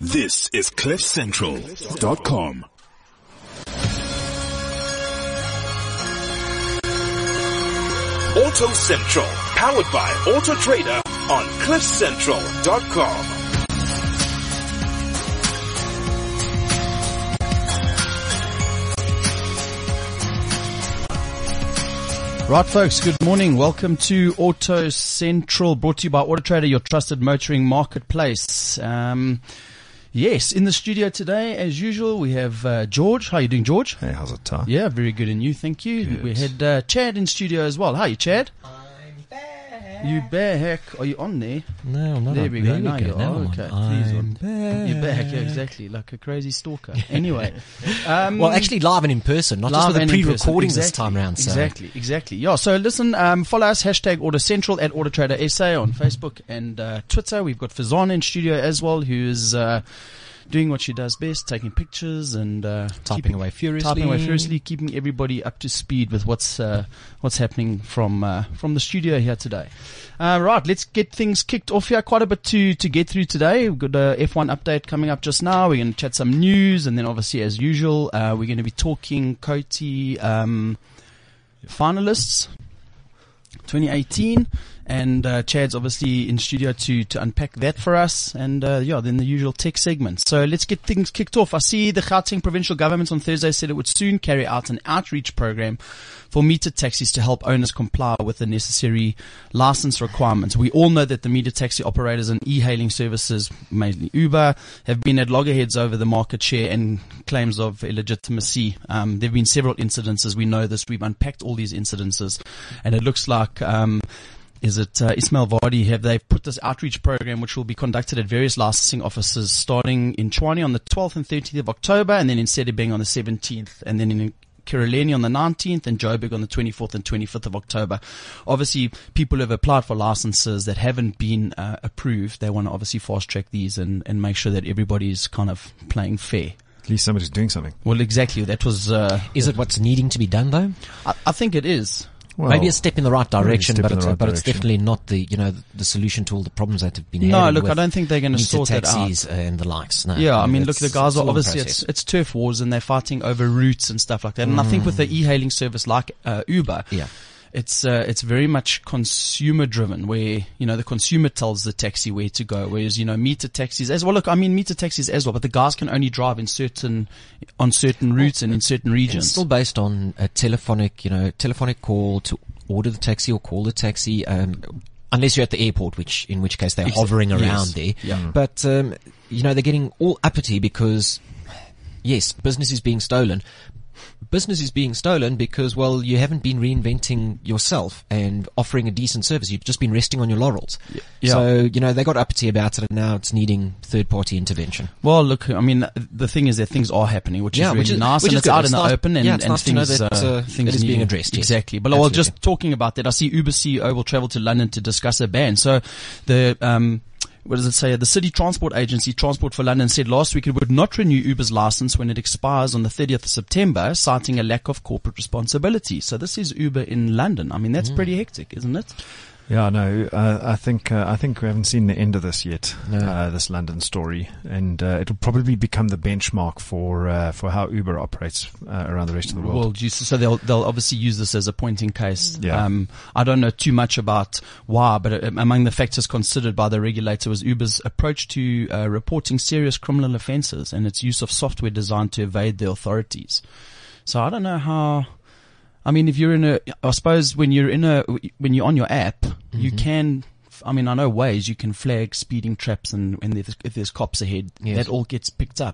This is CliffCentral.com. Auto Central, powered by Auto Trader on CliffCentral.com. Right, folks, good morning. Welcome to Auto Central, brought to you by Auto Trader, your trusted motoring marketplace. Yes, in the studio today, as usual, we have George. How are you doing, George? Hey, how's it, Ty? Yeah, very good. And you, thank you. Good. We had Chad in studio as well. How are you, Chad? I'm back. You back. Are you on there? No, I'm not. There we go. Now you Now are. I'm Okay, on. please. I'm back. You're back. Yeah, exactly. Like a crazy stalker. Anyway. Well, actually live and in person, not just with a pre-recording this time round. So. Exactly. Yeah, so listen, follow us, hashtag AutoCentral at AutoTraderSA on Facebook and Twitter. We've got Fazan in studio as well, who is doing what she does best, taking pictures and Typing away furiously, keeping everybody up to speed with what's happening from the studio here today. Right, let's get things kicked off here. Quite a bit to get through today. We've got a F1 update coming up just now. We're going to chat some news, and then obviously, as usual, we're going to be talking COTI finalists 2018. And Chad's obviously in studio to unpack that for us, and then the usual tech segment. So let's get things kicked off. I see the Gauteng provincial government on Thursday said it would soon carry out an outreach program for meter taxis to help owners comply with the necessary license requirements. We all know that the meter taxi operators and e-hailing services, mainly Uber, have been at loggerheads over the market share and claims of illegitimacy. There have been several incidences. We know this. We've unpacked all these incidences, and it looks like Ismail Vardy they've put this outreach program which will be conducted at various licensing offices starting in Tshwane on the 12th and 13th of October, and then in Sedibeng on the 17th, and then in Kiraleni on the 19th and Joburg on the 24th and 25th of October. Obviously, people who have applied for licenses that haven't been approved, they want to obviously fast track these and make sure that everybody's kind of playing fair. At least somebody's doing something. Well, exactly. That was... Is it what's needing to be done, though? I think it is. Well, maybe a step in the right direction, but it's direction. definitely not the solution to all the problems that have been. No, look, I don't think they're going to sort that out. Taxis and the likes. No, yeah, I mean, look, the guys are obviously it's turf wars and they're fighting over routes and stuff like that. And I think with the e-hailing service like Uber, yeah. It's very much consumer driven, where the consumer tells the taxi where to go, whereas meter taxis as well. Look, I mean meter taxis as well, but the guys can only drive on certain routes and in certain regions. It's still based on a telephonic call to order the taxi or call the taxi, unless you're at the airport, in which case they're hovering around there. Yeah. But they're getting all uppity because yes, business is being stolen. Business is being stolen because, well, you haven't been reinventing yourself and offering a decent service. You've just been resting on your laurels. Yeah. So, they got uppity about it and now it's needing third-party intervention. Well, look, I mean, the thing is that things are happening, which is really nice, and it's out in the open, and it's nice things, to know that things it is being addressed. Yes. Exactly. But well, just talking about that, I see Uber CEO will travel to London to discuss a ban. So the, what does it say? The City Transport Agency, Transport for London, said last week it would not renew Uber's license when it expires on the 30th of September, citing a lack of corporate responsibility. So this is Uber in London. I mean, that's pretty hectic, isn't it? Yeah, no, I think we haven't seen the end of this yet. This London story, and it'll probably become the benchmark for how Uber operates around the rest of the world. Well, so they'll obviously use this as a point in case. Yeah. I don't know too much about why, but among the factors considered by the regulator was Uber's approach to reporting serious criminal offences and its use of software designed to evade the authorities. So I don't know how. I mean, if you're I suppose when you're on your app, you can, I mean, I know ways you can flag speeding traps and if there's cops ahead, that all gets picked up.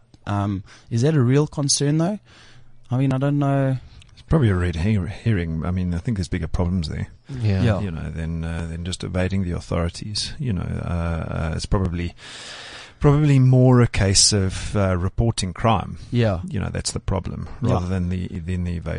Is that a real concern though? I mean, I don't know. It's probably a red herring. I mean, I think there's bigger problems there. Yeah. Than just evading the authorities. It's probably more a case of reporting crime. Yeah. That's the problem rather than the evasion.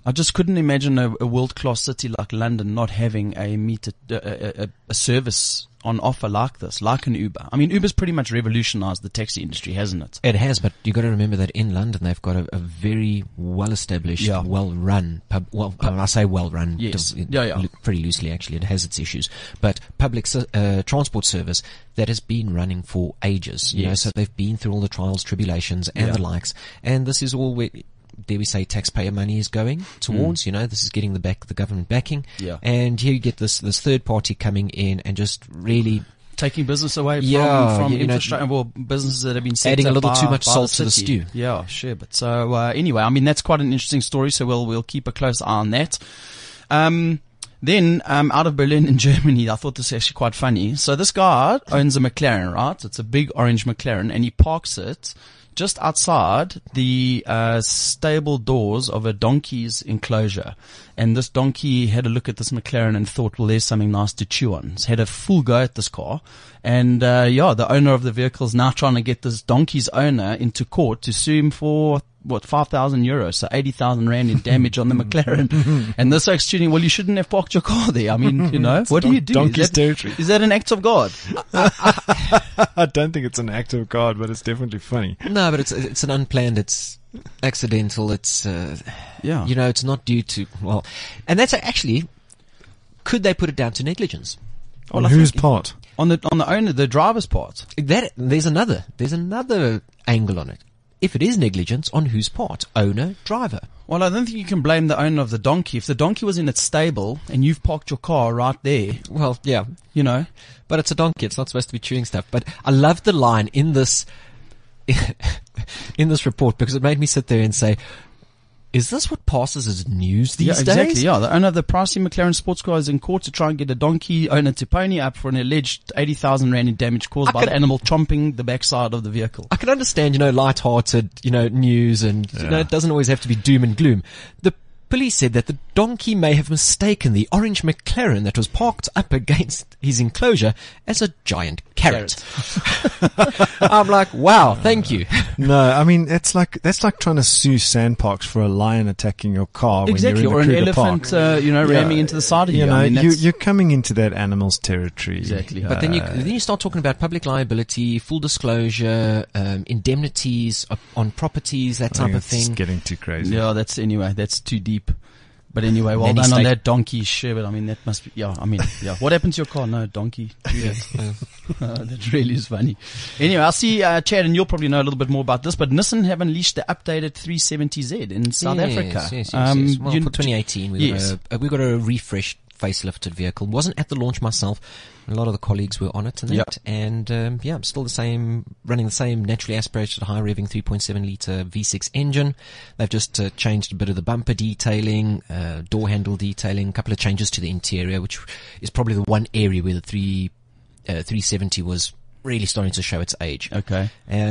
I just couldn't imagine a world-class city like London not having a service on offer like this, like an Uber. I mean, Uber's pretty much revolutionized the taxi industry, hasn't it? It has, but you got to remember that in London they've got a very well-established, well-run I say well-run, yes. Pretty loosely actually. It has its issues, but public transport service that has been running for ages. You know, so they've been through all the trials, tribulations, and the likes, and this is all where, dare we say, taxpayer money is going towards. You know, this is getting the government backing. Yeah. And here you get this third party coming in and just really taking business away from infrastructure, well, businesses that have been set adding up a little too much by salt the to the city. stew. Yeah, sure. But so anyway, I mean, that's quite an interesting story. So we'll keep a close eye on that. Then out of Berlin in Germany, I thought this was actually quite funny. So this guy owns a McLaren, right? It's a big orange McLaren, and he parks it just outside the stable doors of a donkey's enclosure. And this donkey had a look at this McLaren and thought, well, there's something nice to chew on. He's had a full go at this car. And the owner of the vehicle is now trying to get this donkey's owner into court to sue him for, 5,000 euros, so 80,000 rand in damage on the McLaren. And this oak's tuning, well, you shouldn't have parked your car there. I mean, you know, what do you do? Donkey's territory. Is that an act of God? I don't think it's an act of God, but it's definitely funny. No, but it's an unplanned, it's accidental, it's, you know, it's not due to, well, and that's actually, could they put it down to negligence? On whose part? On the owner, the driver's part. There's another angle on it. If it is negligence, on whose part? Owner, driver. Well, I don't think you can blame the owner of the donkey. If the donkey was in its stable and you've parked your car right there. Well, yeah. You know. But it's a donkey. It's not supposed to be chewing stuff. But I love the line in this, in this report, because it made me sit there and say, is this what passes as news these days? Exactly, yeah. The owner of the pricey McLaren sports car is in court to try and get a donkey owner to pony up for an alleged 80,000 rand in damage caused by the animal chomping the backside of the vehicle. I can understand, light-hearted, news and, it doesn't always have to be doom and gloom. The police said that the donkey may have mistaken the orange McLaren that was parked up against his enclosure as a giant carrot. I'm like, wow, thank you. No, I mean, that's like trying to sue Sandparks for a lion attacking your car exactly, when you're in or an elephant, ramming into the side of you. You're coming into that animal's territory. Exactly. But then you start talking about public liability, full disclosure, indemnities on properties, that type of thing. It's getting too crazy. Yeah, that's too deep. But anyway, well done on that donkey share. But I mean, that must be, What happened to your car? No, donkey. That really is funny. Anyway, I'll see, Chad, and you'll probably know a little bit more about this, but Nissan have unleashed the updated 370Z in South Africa. Yes. Well, for 2018, we got a refreshed facelifted vehicle. Wasn't at the launch myself. A lot of the colleagues were on it and that. And, still the same, running the same naturally aspirated high revving 3.7 litre V6 engine. They've just changed a bit of the bumper detailing, door handle detailing, a couple of changes to the interior, which is probably the one area where the 370 was really starting to show its age. Okay.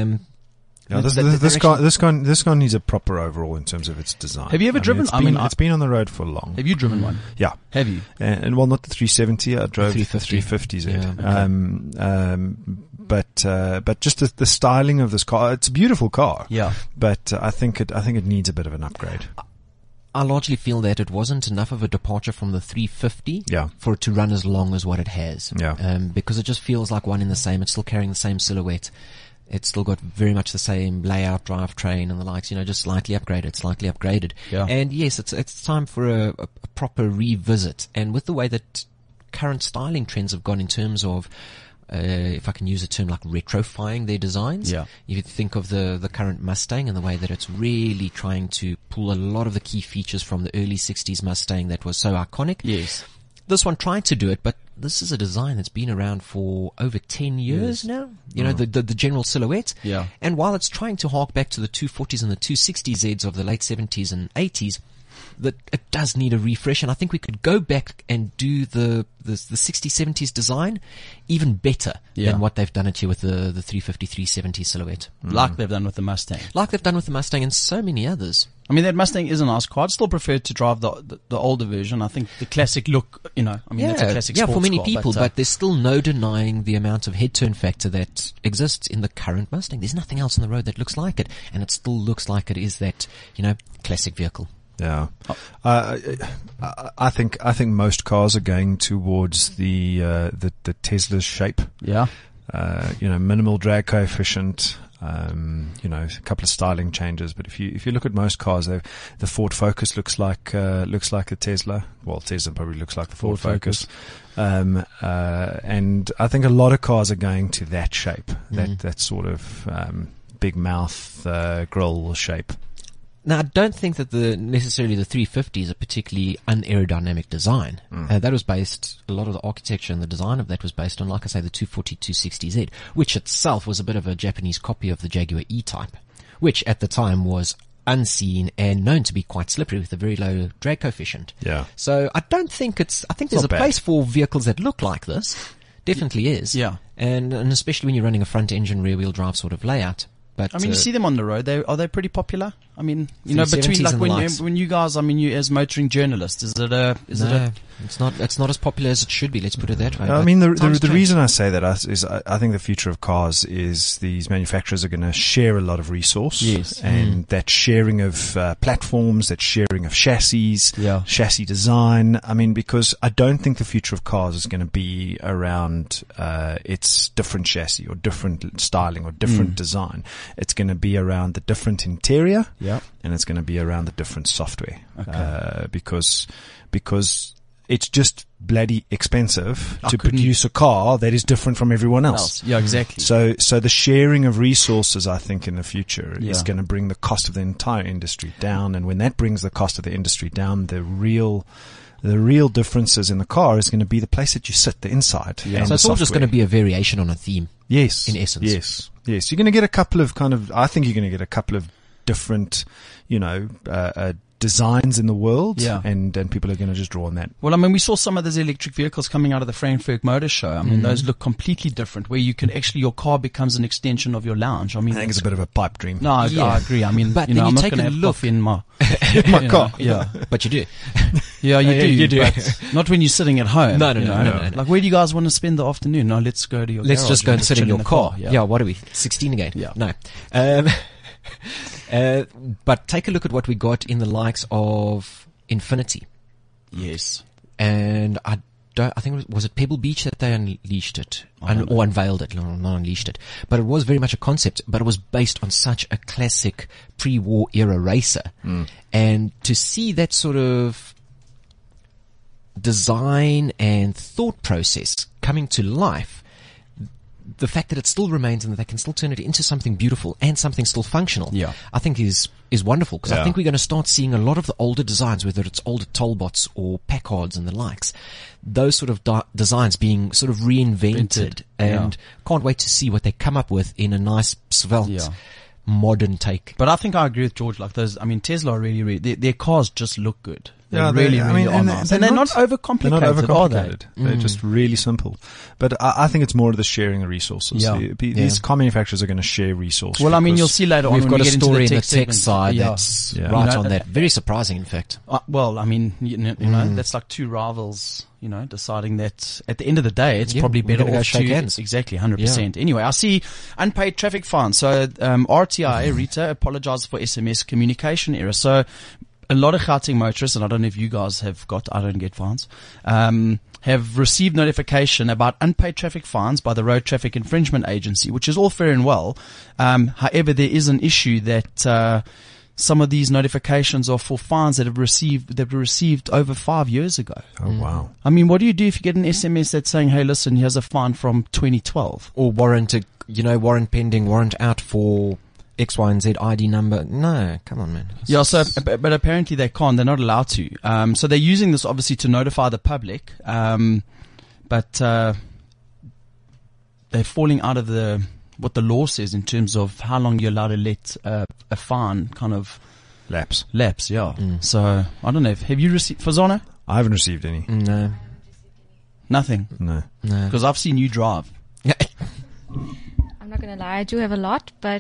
This car needs a proper overhaul in terms of its design. Have you ever driven? It's been on the road for long. Have you driven one? Yeah. Have you? And not the 370. I drove the 350Z. Yeah, okay. But just the styling of this car, it's a beautiful car. Yeah. But I think it needs a bit of an upgrade. I largely feel that it wasn't enough of a departure from the 350 Yeah. for it to run as long as what it has. Yeah. Because it just feels like one in the same. It's still carrying the same silhouette. It's still got very much the same layout, drivetrain and the likes, just slightly upgraded. Yeah. And yes, it's time for a proper revisit. And with the way that current styling trends have gone in terms of, if I can use a term like retrofying their designs. Yeah. If you think of the current Mustang and the way that it's really trying to pull a lot of the key features from the early 60s Mustang that was so iconic. Yes. This one tried to do it, but this is a design that's been around for over 10 years now. The general silhouette. Yeah. And while it's trying to hark back to the 240s and the 260Zs of the late 70s and 80s, that it does need a refresh, and I think we could go back and do the 60s, 70s design even better than what they've done it here with the 350, 370 silhouette. Like they've done with the Mustang. Like they've done with the Mustang and so many others. I mean, that Mustang is a nice car. I'd still prefer to drive the older version. I think the classic look, it's a classic sports for many car, people, but there's still no denying the amount of head turn factor that exists in the current Mustang. There's nothing else on the road that looks like it, and it still looks like it is that, classic vehicle. Yeah. I think most cars are going towards the Tesla shape. Yeah. Minimal drag coefficient. A couple of styling changes, but if you look at most cars, the Ford Focus looks like the Tesla. Well, Tesla probably looks like the Ford Focus. And I think a lot of cars are going to that shape, that sort of big mouth grille shape. Now, I don't think that necessarily the 350 is a particularly unaerodynamic design. That was based, a lot of the architecture and the design of that was based on, like I say, the 240 260Z, which itself was a bit of a Japanese copy of the Jaguar E-Type, which at the time was unseen and known to be quite slippery with a very low drag coefficient. Yeah. So I think there's a place for vehicles that look like this. Definitely is. Yeah. And especially when you're running a front engine rear wheel drive sort of layout. But I mean, you see them on the road. Are they pretty popular? I mean, between like when you guys, I mean, you as motoring journalists, it's not as popular as it should be. Let's put it that way. I mean, the reason I say that is I think the future of cars is these manufacturers are going to share a lot of resource. Yes. And that sharing of platforms, that sharing of chassis, chassis design. I mean, because I don't think the future of cars is going to be around its different chassis or different styling or different design. It's going to be around the different interior. Yeah. And it's going to be around the different software. Okay. Because it's just bloody expensive to produce a car that is different from everyone else. Yeah, exactly. So the sharing of resources, I think, in the future is going to bring the cost of the entire industry down. And when that brings the cost of the industry down, the real differences in the car is going to be the place that you sit, the inside. Yeah. So it's all just going to be a variation on a theme. Yes. In essence. Yes. You're going to get a couple of I think you're going to get a couple of different, designs in the world. Yeah. And people are going to just draw on that. Well, I mean, we saw some of those electric vehicles coming out of the Frankfurt Motor Show. I mean, those look completely different, where you can actually, your car becomes an extension of your lounge. I mean, I think it's a bit of a pipe dream. No, I agree. I mean, but I'm not take going to a have look coffee in my car. Yeah. But you do. Yeah, you do. You do. But not when you're sitting at home. No. Like, where do you guys want to spend the afternoon? No, let's go to your Let's garage just go and sit in your car. Yeah. What are we? 16 again? Yeah. No. But take a look at what we got in the likes of Infinity. Yes. And I think was it Pebble Beach that they unleashed it or unveiled it? No, not unleashed it, but it was very much a concept. But it was based on such a classic pre-war era racer, and to see that sort of design and thought process coming to life. The fact that it still remains and that they can still turn it into something beautiful and something still functional, I think is wonderful, because I think we're going to start seeing a lot of the older designs, whether it's older Tollbots or Packards and the likes, those sort of designs being sort of reinvented, and can't wait to see what they come up with in a nice svelte modern take. But I think I agree with George. Like those, I mean, Tesla are really their cars just look good. They Yeah, really are nice. And they're not overcomplicated. They're not overcomplicated. Are they? They're just really simple. But I think it's more of the sharing of resources. Yeah. These car manufacturers are going to share resources. Well, I mean, you'll see later on. We've when got we a get into story in the tech segment. side Yeah. that's Yeah. right You know, on that. Very surprising, in fact. Well, I mean, you know, that's like two rivals, deciding that at the end of the day, it's probably we're better gonna go off shake to hands. exactly 100%. Anyway, I see unpaid traffic fines. So RTI Rita apologizes for SMS communication error. So a lot of Gauteng motorists, and I don't know if you guys I don't get fines, have received notification about unpaid traffic fines by the Road Traffic Infringement Agency, which is all fair and well. However, there is an issue that some of these notifications are for fines that were received over 5 years ago. Oh, wow. I mean, what do you do if you get an SMS that's saying, "Hey, listen, here's a fine from 2012"? Or warrant pending, warrant out for X, Y, and Z ID number. No, come on, man. Yeah, but apparently they can't. They're not allowed to. So they're using this obviously to notify the public. But they're falling out of what the law says in terms of how long you're allowed to let a fine kind of Lapse. Yeah. So I don't know. Have you received Fazano? I haven't received any. No. Nothing. No. Because I've seen you drive. I'm not going to lie, I do have a lot, but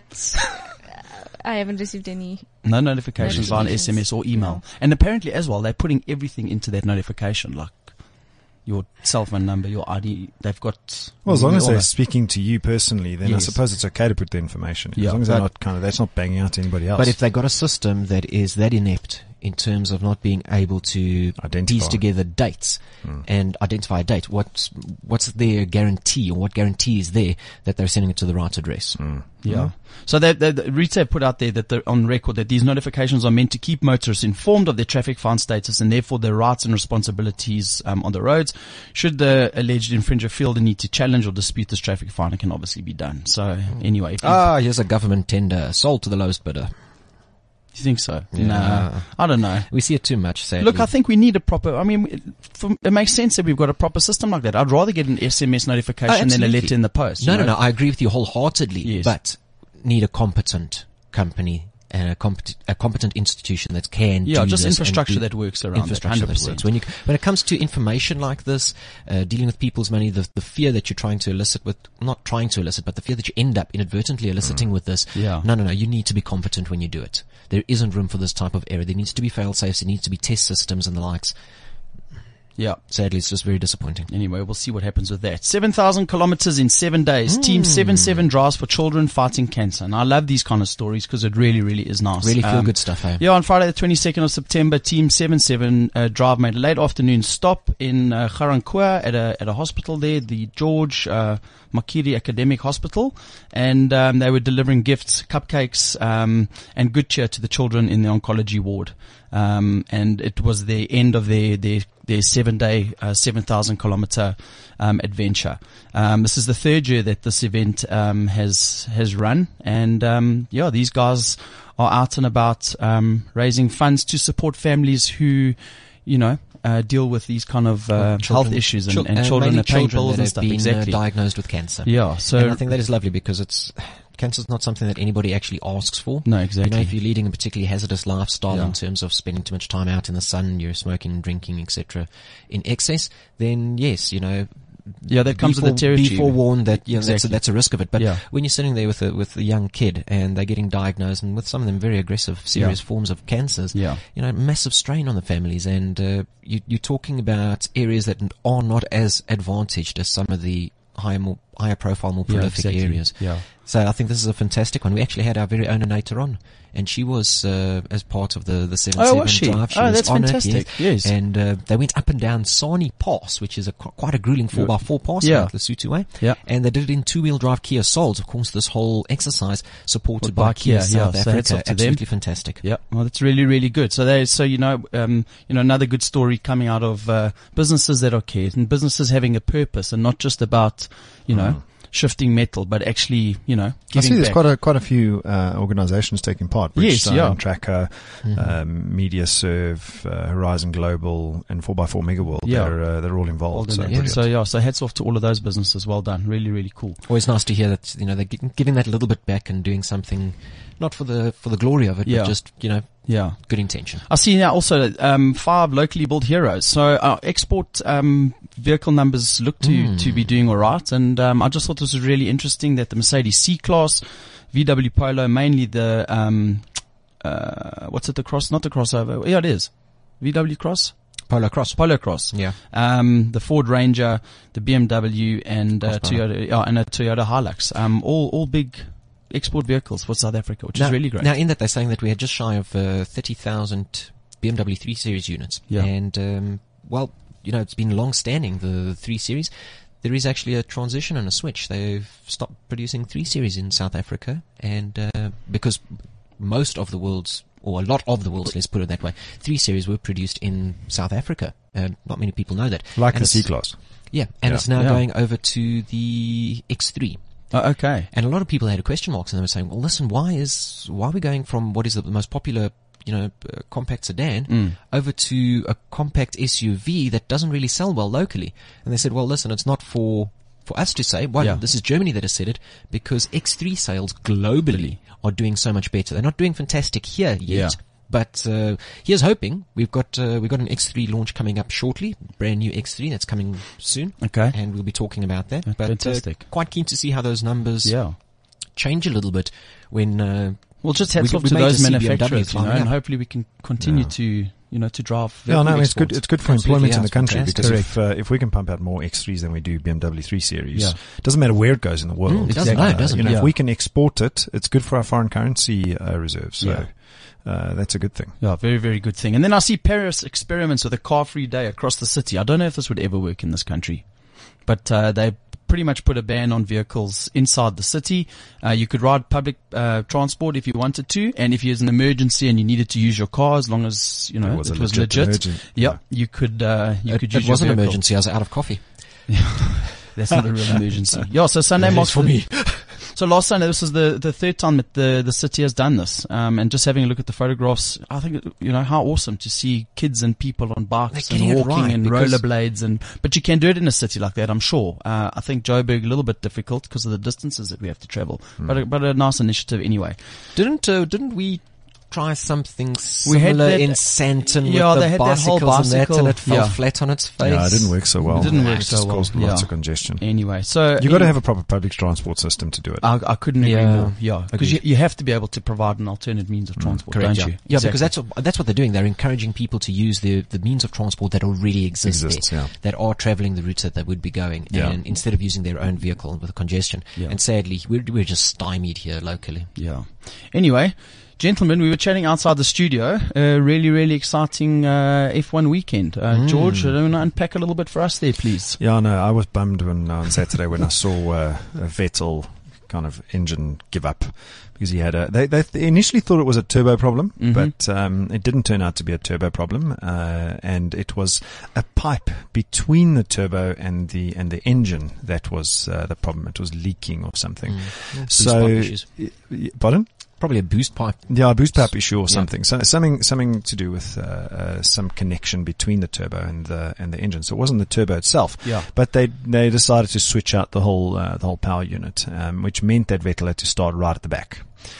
I haven't received any. No notifications via SMS or email. And apparently as well, they're putting everything into that notification, like your cell phone number, your ID. They've got... Well, as long as all they're that. speaking to you personally, then I Yes. suppose it's okay to put the information in. Yeah, As long as they're not that's not banging out to anybody else. But if they got a system that is that inept in terms of not being able to Identify. piece together dates and identify a date. What's their guarantee, or what guarantee is there that they're sending it to the right address? Yeah. So the RITA put out there that they're on record that these notifications are meant to keep motorists informed of their traffic fine status and therefore their rights and responsibilities on the roads. Should the alleged infringer feel the need to challenge or dispute this traffic fine, it can obviously be done. So anyway, Here's a government tender sold to the lowest bidder. you think so? Yeah. Nah, I don't know. We see it too much, sadly. Look, I think we need a proper, it makes sense that we've got a proper system like that. I'd rather get an SMS notification than a absolutely. letter in the post. No, I agree with you wholeheartedly. Yes. But need a competent company and a competent institution that can Yeah, do just this infrastructure and that works around infrastructure it, that 100%. works. When it comes to information like this, dealing with people's money, the fear that you're trying to elicit with, not trying to elicit, but the fear that you end up inadvertently eliciting with this. Yeah. No, you need to be competent when you do it. There isn't room for this type of error. There needs to be fail-safes, there needs to be test systems and the likes. Yeah. Sadly, it's just very disappointing. Anyway, we'll see what happens with that. 7,000 kilometers in 7 days. Team 77 drives for children fighting cancer. And I love these kind of stories because it really, really is nice. Really feel good stuff, eh? Yeah, on Friday the 22nd of September, Team 77 drive made a late afternoon stop in Ga-Rankuwa at a hospital there, the George Makiri Academic Hospital, and they were delivering gifts, cupcakes, and good cheer to the children in the oncology ward. And it was the end of their 7-day, 7,000 kilometer adventure. This is the third year that this event has run, and these guys are out and about raising funds to support families who, deal with these kind of health issues and children are paying bills and stuff. Exactly. Diagnosed with cancer. Yeah, so and I think that is lovely because cancer is not something that anybody actually asks for. No, exactly. If you're leading a particularly hazardous lifestyle Yeah. in terms of spending too much time out in the sun, you're smoking and drinking, etc., in excess, then yes, that comes with the territory. Be forewarned that Exactly. that's a risk of it. But Yeah. when you're sitting there with a young kid and they're getting diagnosed, and with some of them very aggressive, serious forms of cancers, Yeah. massive strain on the families, and you're talking about areas that are not as advantaged as some of the higher profile, more prolific areas. Yeah. So I think this is a fantastic one. We actually had our very own Anita on, and she was as part of the 7-7 was she? drive. She Oh, was that's on fantastic. it, Yes. And they went up and down Sani Pass, which is quite a grueling 4x4 pass, Yeah. like the Lesotho way. Yeah. And they did it in 2-wheel drive Kia Souls. Of course, this whole exercise supported by Kia, Kia South yeah. So hats Africa. off to them. Absolutely fantastic. Yeah, well, that's really, really good. So another good story coming out of businesses that are cared and businesses having a purpose and not just about, shifting metal, but actually, giving I see there's back. quite a few organizations taking part. Yes, Bridgestone, yeah. Tracker, MediaServe, Horizon Global, and 4x4 Megaworld. Yeah. They're all involved. Well So, done, brilliant. so hats off to all of those businesses. Well done. Really, really cool. Always nice to hear that, they're giving that a little bit back and doing something, not for the glory of it, Yeah. but just, Yeah. good intention. I see now also 5 locally built heroes. So our export vehicle numbers look to be doing all right. And I just thought this was really interesting that the Mercedes C-Class, VW Polo, mainly the what's it? The Cross? Not the crossover. Yeah, it is. VW Cross. Polo Cross. Polo Cross. Yeah. The Ford Ranger, the BMW, and Crossbow. Toyota, and a Toyota Hilux. All big export vehicles for South Africa, which is really great. Now, in that, they're saying that we had just shy of 30,000 BMW 3 Series units. Yeah. And, it's been long-standing, the 3 Series. There is actually a transition and a switch. They've stopped producing 3 Series in South Africa, and because most of the world's, or a lot of the world's, let's put it that way, 3 Series were produced in South Africa. Not many people know that. Like And the it's- C-Class. Yeah, and Yeah. it's now Yeah. going over to the X3. Oh, okay. And a lot of people had question marks, and they were saying, well, listen, why are we going from what is the most popular, compact sedan over to a compact SUV that doesn't really sell well locally? And they said, well, listen, it's not for us to say. One, Yeah. this is Germany that has said it, because X3 sales globally are doing so much better. They're not doing fantastic here yet. Yeah. But here's hoping. We've got an X3 launch coming up shortly, brand new X3 that's coming soon. Okay. And we'll be talking about that. That's But fantastic. quite keen to see how those numbers Yeah. change a little bit when Well, just hats we off to made those to see BMW manufacturers, climbing and up. hopefully we can continue to, to drive. Yeah, no, it's exports. good. It's good for Absolutely, employment yeah, in the it's country fantastic. because if we can pump out more X3s than we do BMW 3 Series, Yeah. it doesn't matter where it goes in the world. It doesn't. No, it doesn't. If we can export it, it's good for our foreign currency reserves. So. Yeah. That's a good thing. Yeah, very, very good thing. And then I see Paris experiments with a car-free day across the city. I don't know if this would ever work in this country, but they pretty much put a ban on vehicles inside the city. You could ride public transport if you wanted to, and if there's an emergency and you needed to use your car, as long as it was legit. emergency. Yep, you could use It your was an vehicle. emergency. I was out of coffee. That's not a real emergency. Yeah, so Sunday marks for me. So last Sunday, this is the third time that the city has done this. And just having a look at the photographs, I think, how awesome to see kids and people on bikes They're and getting it walking right and because- rollerblades but you can do it in a city like that, I'm sure. I think Joburg a little bit difficult because of the distances that we have to travel, but a nice initiative anyway. Didn't we try something We had similar that- in Santon Yeah, with they the had that whole bicycles and that, bicycle- and it fell yeah. flat on its face? Yeah, it didn't work so well. It didn't work It so just well, caused lots yeah. of congestion. Anyway, so You've got to have a proper public transport system to do it. I couldn't agree Yeah. more. Yeah, because Agreed. you have to be able to provide an alternate means of transport, Correct, don't yeah. you? Yeah, because Exactly. that's what they're doing. They're encouraging people to use the means of transport that already Exists, there, yeah. that are traveling the routes that they would be going, Yeah. and instead of using their own vehicle with the congestion. Yeah. And sadly, we're just stymied here locally. Yeah. Anyway, gentlemen, we were chatting outside the studio. Really, really exciting F1 weekend. George, do you want to unpack a little bit for us there, please? Yeah, no, I was bummed on Saturday when I saw Vettel kind of engine give up because he had they initially thought it was a turbo problem, but it didn't turn out to be a turbo problem, and it was a pipe between the turbo and the engine that was the problem. It was leaking or something. Boost pipe issues. Pardon? Probably a boost pipe. Yeah, a boost pipe issue or Yeah. something. So something to do with some connection between the turbo and the engine. So it wasn't the turbo itself. Yeah. But they decided to switch out the whole power unit, which meant that Vettel had to start right at the back.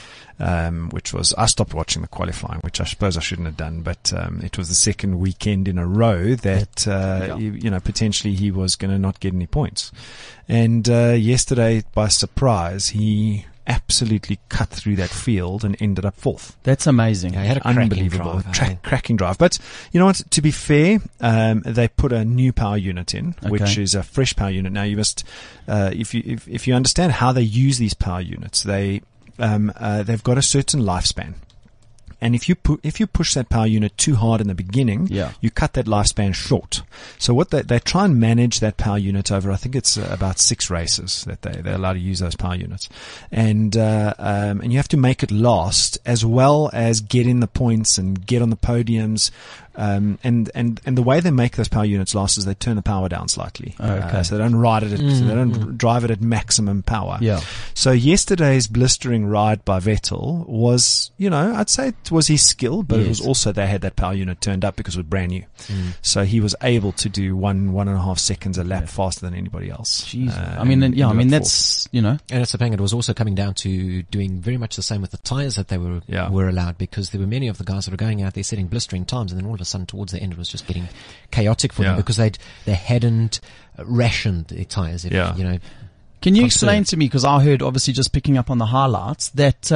Which was, I stopped watching the qualifying, which I suppose I shouldn't have done, but it was the second weekend in a row that potentially he was going to not get any points. And yesterday, by surprise, he absolutely cut through that field and ended up fourth. That's amazing. Yeah, he had a cracking Unbelievable, drive, eh? cracking drive. But you know what? To be fair, they put a new power unit in, which Okay. is a fresh power unit. Now you must, if you understand how they use these power units, they've got a certain lifespan. And if you push that power unit too hard in the beginning, Yeah. you cut that lifespan short. So what they try and manage that power unit over, I think it's about 6 races that they're allowed to use those power units, and you have to make it last as well as get in the points and get on the podiums. And the way they make those power units last is they turn the power down slightly. Okay. So they don't ride it they don't drive it at maximum power. Yeah. So yesterday's blistering ride by Vettel was, I'd say it was his skill, but it was Yes. also they had that power unit turned up because it was brand new. So he was able to do 1.5 seconds a lap faster than anybody else. Jeez. And ended up fourth. That's, And it's the thing, it was also coming down to doing very much the same with the tyres that they were allowed, because there were many of the guys that were going out there setting blistering times, and then all of a sudden towards the end it was just getting chaotic for them because they hadn't rationed their tyres. Can you explain to me, because I heard, obviously just picking up on the highlights, that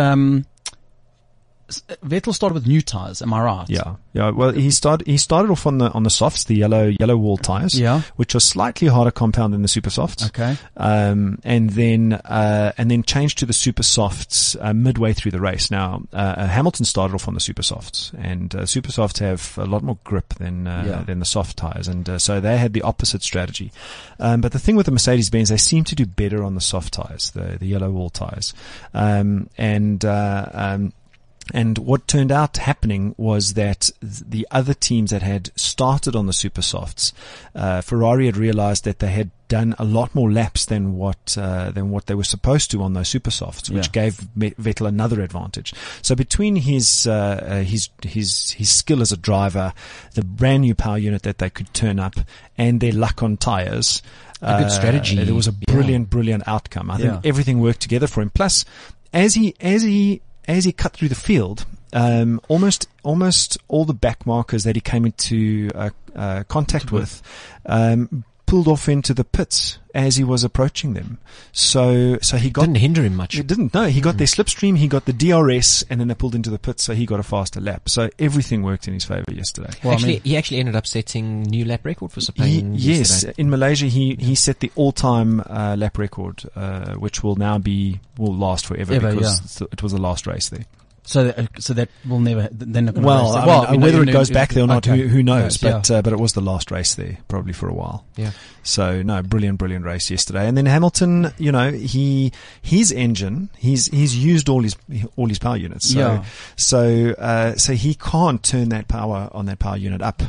Vettel started with new tyres, am I right? Yeah. Well, he started off on the softs, the yellow wall tires, which are slightly harder compound than the super softs. Okay. And then changed to the super softs midway through the race. Now, Hamilton started off on the super softs, and super softs have a lot more grip than the soft tires, and so they had the opposite strategy. But the thing with the Mercedes-Benz, they seem to do better on the soft tires, the yellow wall tires, and what turned out happening was that the other teams that had started on the super softs, Ferrari had realized that they had done a lot more laps than what they were supposed to on those super softs, which gave Vettel another advantage. So between his skill as a driver, the brand new power unit that they could turn up, and their luck on tires, a good strategy. There was a brilliant outcome. I think everything worked together for him. Plus, as he cut through the field, almost all the back markers that he came into contact with pulled off into the pits as he was approaching them. So he got... Didn't hinder him much. It didn't, no. He got their slipstream, he got the DRS, and then they pulled into the pits, so he got a faster lap. So everything worked in his favour yesterday. Well, He actually ended up setting new lap record for Sepang Yes, yesterday. in Malaysia he set the all-time lap record, which will last forever because it was the last race there. So that will never. They're not going to Well, race that. whether it goes back there or not, okay. who knows? Yes, But it was the last race there, probably for a while. Yeah. So no, brilliant race yesterday. And then Hamilton, his engine, he's used all his power units. So he can't turn that power unit up.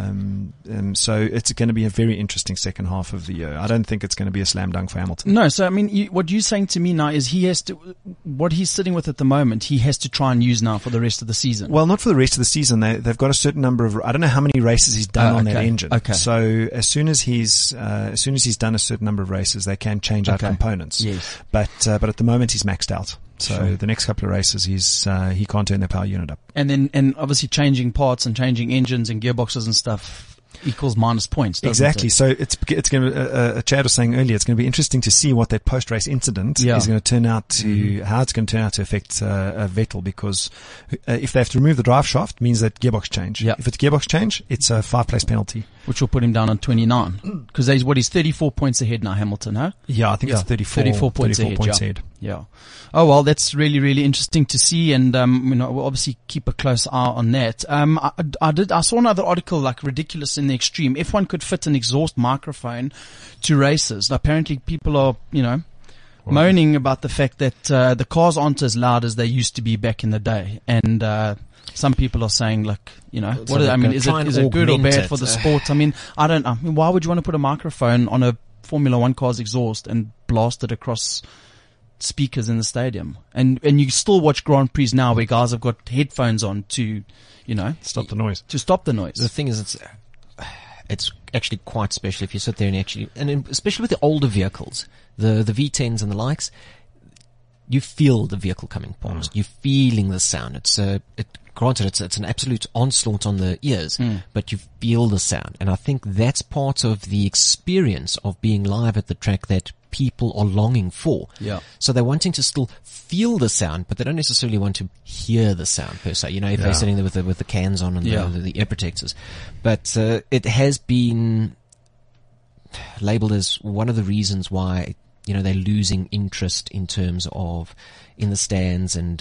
So it's going to be a very interesting second half of the year. I don't think it's going to be a slam dunk for Hamilton. No, so I mean, what you're saying to me now is what he's sitting with at the moment, he has to try and use now for the rest of the season. Well, not for the rest of the season. They've got a certain number of, I don't know how many races he's done on that engine. Okay. So as soon as he's done a certain number of races, they can change out components. Yes. But at the moment he's maxed out. So the next couple of races, he can't turn the power unit up. And obviously changing parts and changing engines and gearboxes and stuff equals minus points. Exactly. It? So it's going to, Chad was saying earlier, it's going to be interesting to see what that post-race incident is going to turn out to, how it's going to turn out to affect Vettel, because if they have to remove the drive shaft, means that gearbox change. Yeah. If it's gearbox change, it's a 5-place penalty. Which will put him down on 29. Because he's 34 points ahead now, Hamilton, huh? Yeah, I think it's 34 points ahead. Yeah. Oh, well, that's really, really interesting to see. And, we'll obviously keep a close eye on that. I saw another article, like ridiculous in the extreme. F1 could fit an exhaust microphone to races. Apparently people are, moaning about the fact that, the cars aren't as loud as they used to be back in the day. And, some people are saying, like, is it good or bad for the sport? I mean, why would you want to put a microphone on a Formula One car's exhaust and blast it across speakers in the stadium? And you still watch Grand Prix now where guys have got headphones on to, stop the noise. To stop the noise. The thing is, it's actually quite special if you sit there and especially with the older vehicles, the V10s and the likes, you feel the vehicle coming past. You're feeling the sound. Granted, it's an absolute onslaught on the ears, but you feel the sound. And I think that's part of the experience of being live at the track that people are longing for. Yeah. So they're wanting to still feel the sound, but they don't necessarily want to hear the sound per se. If they're sitting there with the cans on and the ear protectors. But it has been labeled as one of the reasons why they're losing interest in terms of in the stands and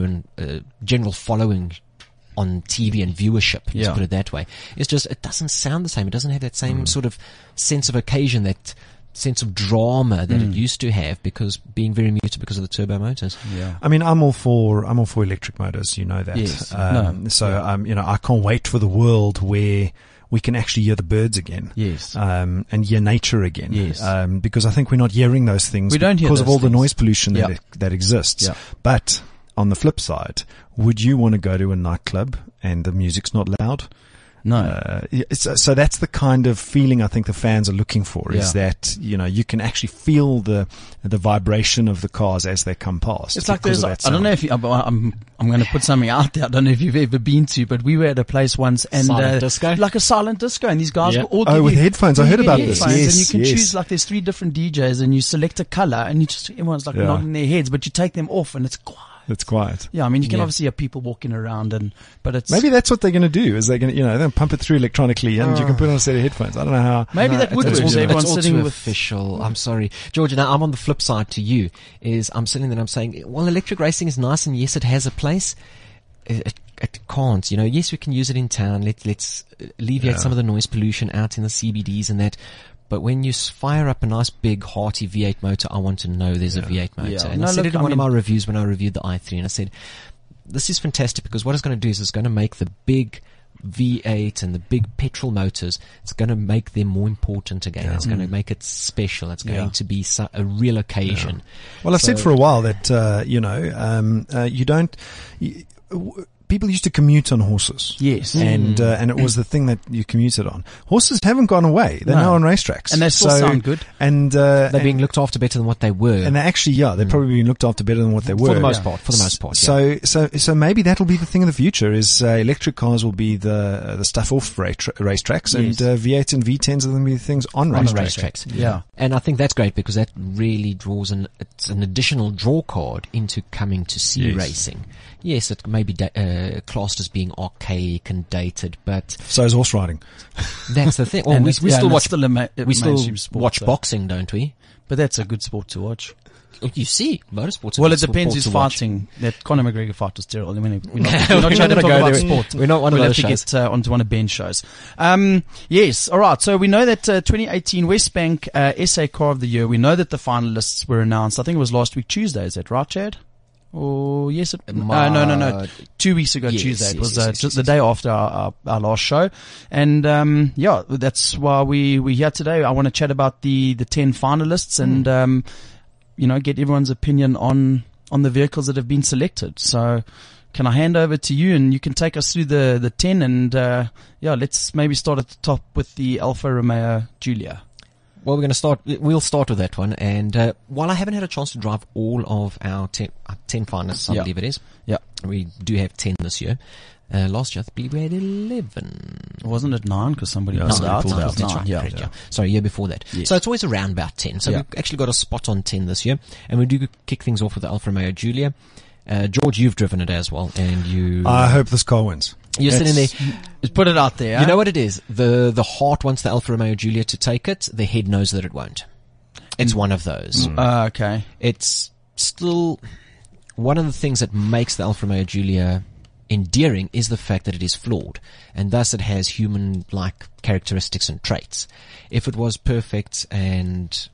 general following on TV and viewership, let's put it that way. It's just, it doesn't sound the same. It doesn't have that same sort of sense of occasion, that sense of drama that it used to have, because being very muted because of the turbo motors. Yeah. I mean, I'm all for electric motors, that. Yes. I can't wait for the world where we can actually hear the birds again. Yes. And hear nature again. Yes. Because I think we're not hearing those things because of all the noise pollution that exists. Yeah. But on the flip side, would you want to go to a nightclub and the music's not loud? No. So that's the kind of feeling I think the fans are looking for, is that, you can actually feel the vibration of the cars as they come past. It's like I don't know if I'm going to put something out there. I don't know if you've ever been to, but we were at a place once and, disco? like a silent disco, and these guys were all with headphones. I heard about this. Yes, and you can choose, like, there's 3 different DJs and you select a color and everyone's like nodding their heads, but you take them off and it's quiet. It's quiet. Yeah, I mean, you can obviously have people walking around, but it's... Maybe that's what they're going to do, is they're going to, they'll pump it through electronically and you can put on a set of headphones. I don't know how... Maybe that would work. Everyone's sitting with... official. I'm sorry. George, now I'm on the flip side to you, is I'm sitting there and I'm saying, well, electric racing is nice and yes, it has a place. It can't, yes, we can use it in town. Let's alleviate some of the noise pollution out in the CBDs and that. But when you fire up a nice big hearty V8 motor, I want to know there's a V8 motor. Yeah. And I said it in one of my reviews when I reviewed the i3, and I said, this is fantastic, because what it's going to do is it's going to make the big V8 and the big petrol motors, it's going to make them more important again. Yeah. It's going to make it special. It's going to be a real occasion. Well, I've said for a while that, you don't... people used to commute on horses. Yes. And it was the thing that you commuted on. Horses haven't gone away. They're now on racetracks. And they still sound good. And, They're being looked after better than what they were. and they actually, they're probably being looked after better than what they were. For the most part. So maybe that'll be the thing of the future is, electric cars will be the stuff off racetracks, and, V8 and V10s are going to be the things on On the racetracks. racetracks. Yeah. And I think that's great because that really draws it's an additional draw card into coming to see Yes. racing. Yes, it may be classed as being archaic and dated, but So is horse riding. that's the thing. Well, And we it's- yeah, still and watch it's still a we still mainstream sport, watch so. boxing, don't we? But that's a good sport to watch. You see, motorsports. Well, it depends who's fighting. That Conor McGregor fight was terrible. I mean, we're not trying to gonna talk go about there. sport. We're not one of we'll those have to shows. get onto one of Ben's shows. Yes, all right. So we know that 2018 Westbank SA Car of the Year. We know that the finalists were announced. I think it was last week Tuesday. Is that right, Chad? Or yes, no. 2 weeks ago Yes, Tuesday. It was yes, just the day after our last show. And that's why we're here today. I want to chat about the 10 finalists and get everyone's opinion on the vehicles that have been selected. So can I hand over to you and you can take us through the 10 and let's maybe start at the top with the Alfa Romeo Giulia. Well, we'll start with that one. And while I haven't had a chance to drive all of our 10 finalists, I believe it is. Yeah. We do have 10 this year. Last year, I believe we had 11. Wasn't it 9 because somebody Yeah, pulled somebody out? pulled It out. was That's 9, right. yeah. Correct, yeah. Sorry, year before that. Yes. So it's always around about 10. So we've actually got a spot on 10 this year. And we do kick things off with the Alfa Romeo Giulia. George, you've driven it as well. And I hope this car wins. you're sitting there. Just put it out there. You know what it is? The heart wants the Alfa Romeo Giulia to take it. The head knows that it won't. It's one of those. Okay. It's still one of the things that makes the Alfa Romeo Giulia endearing is the fact that it is flawed, and thus it has human-like characteristics and traits. If it was perfect and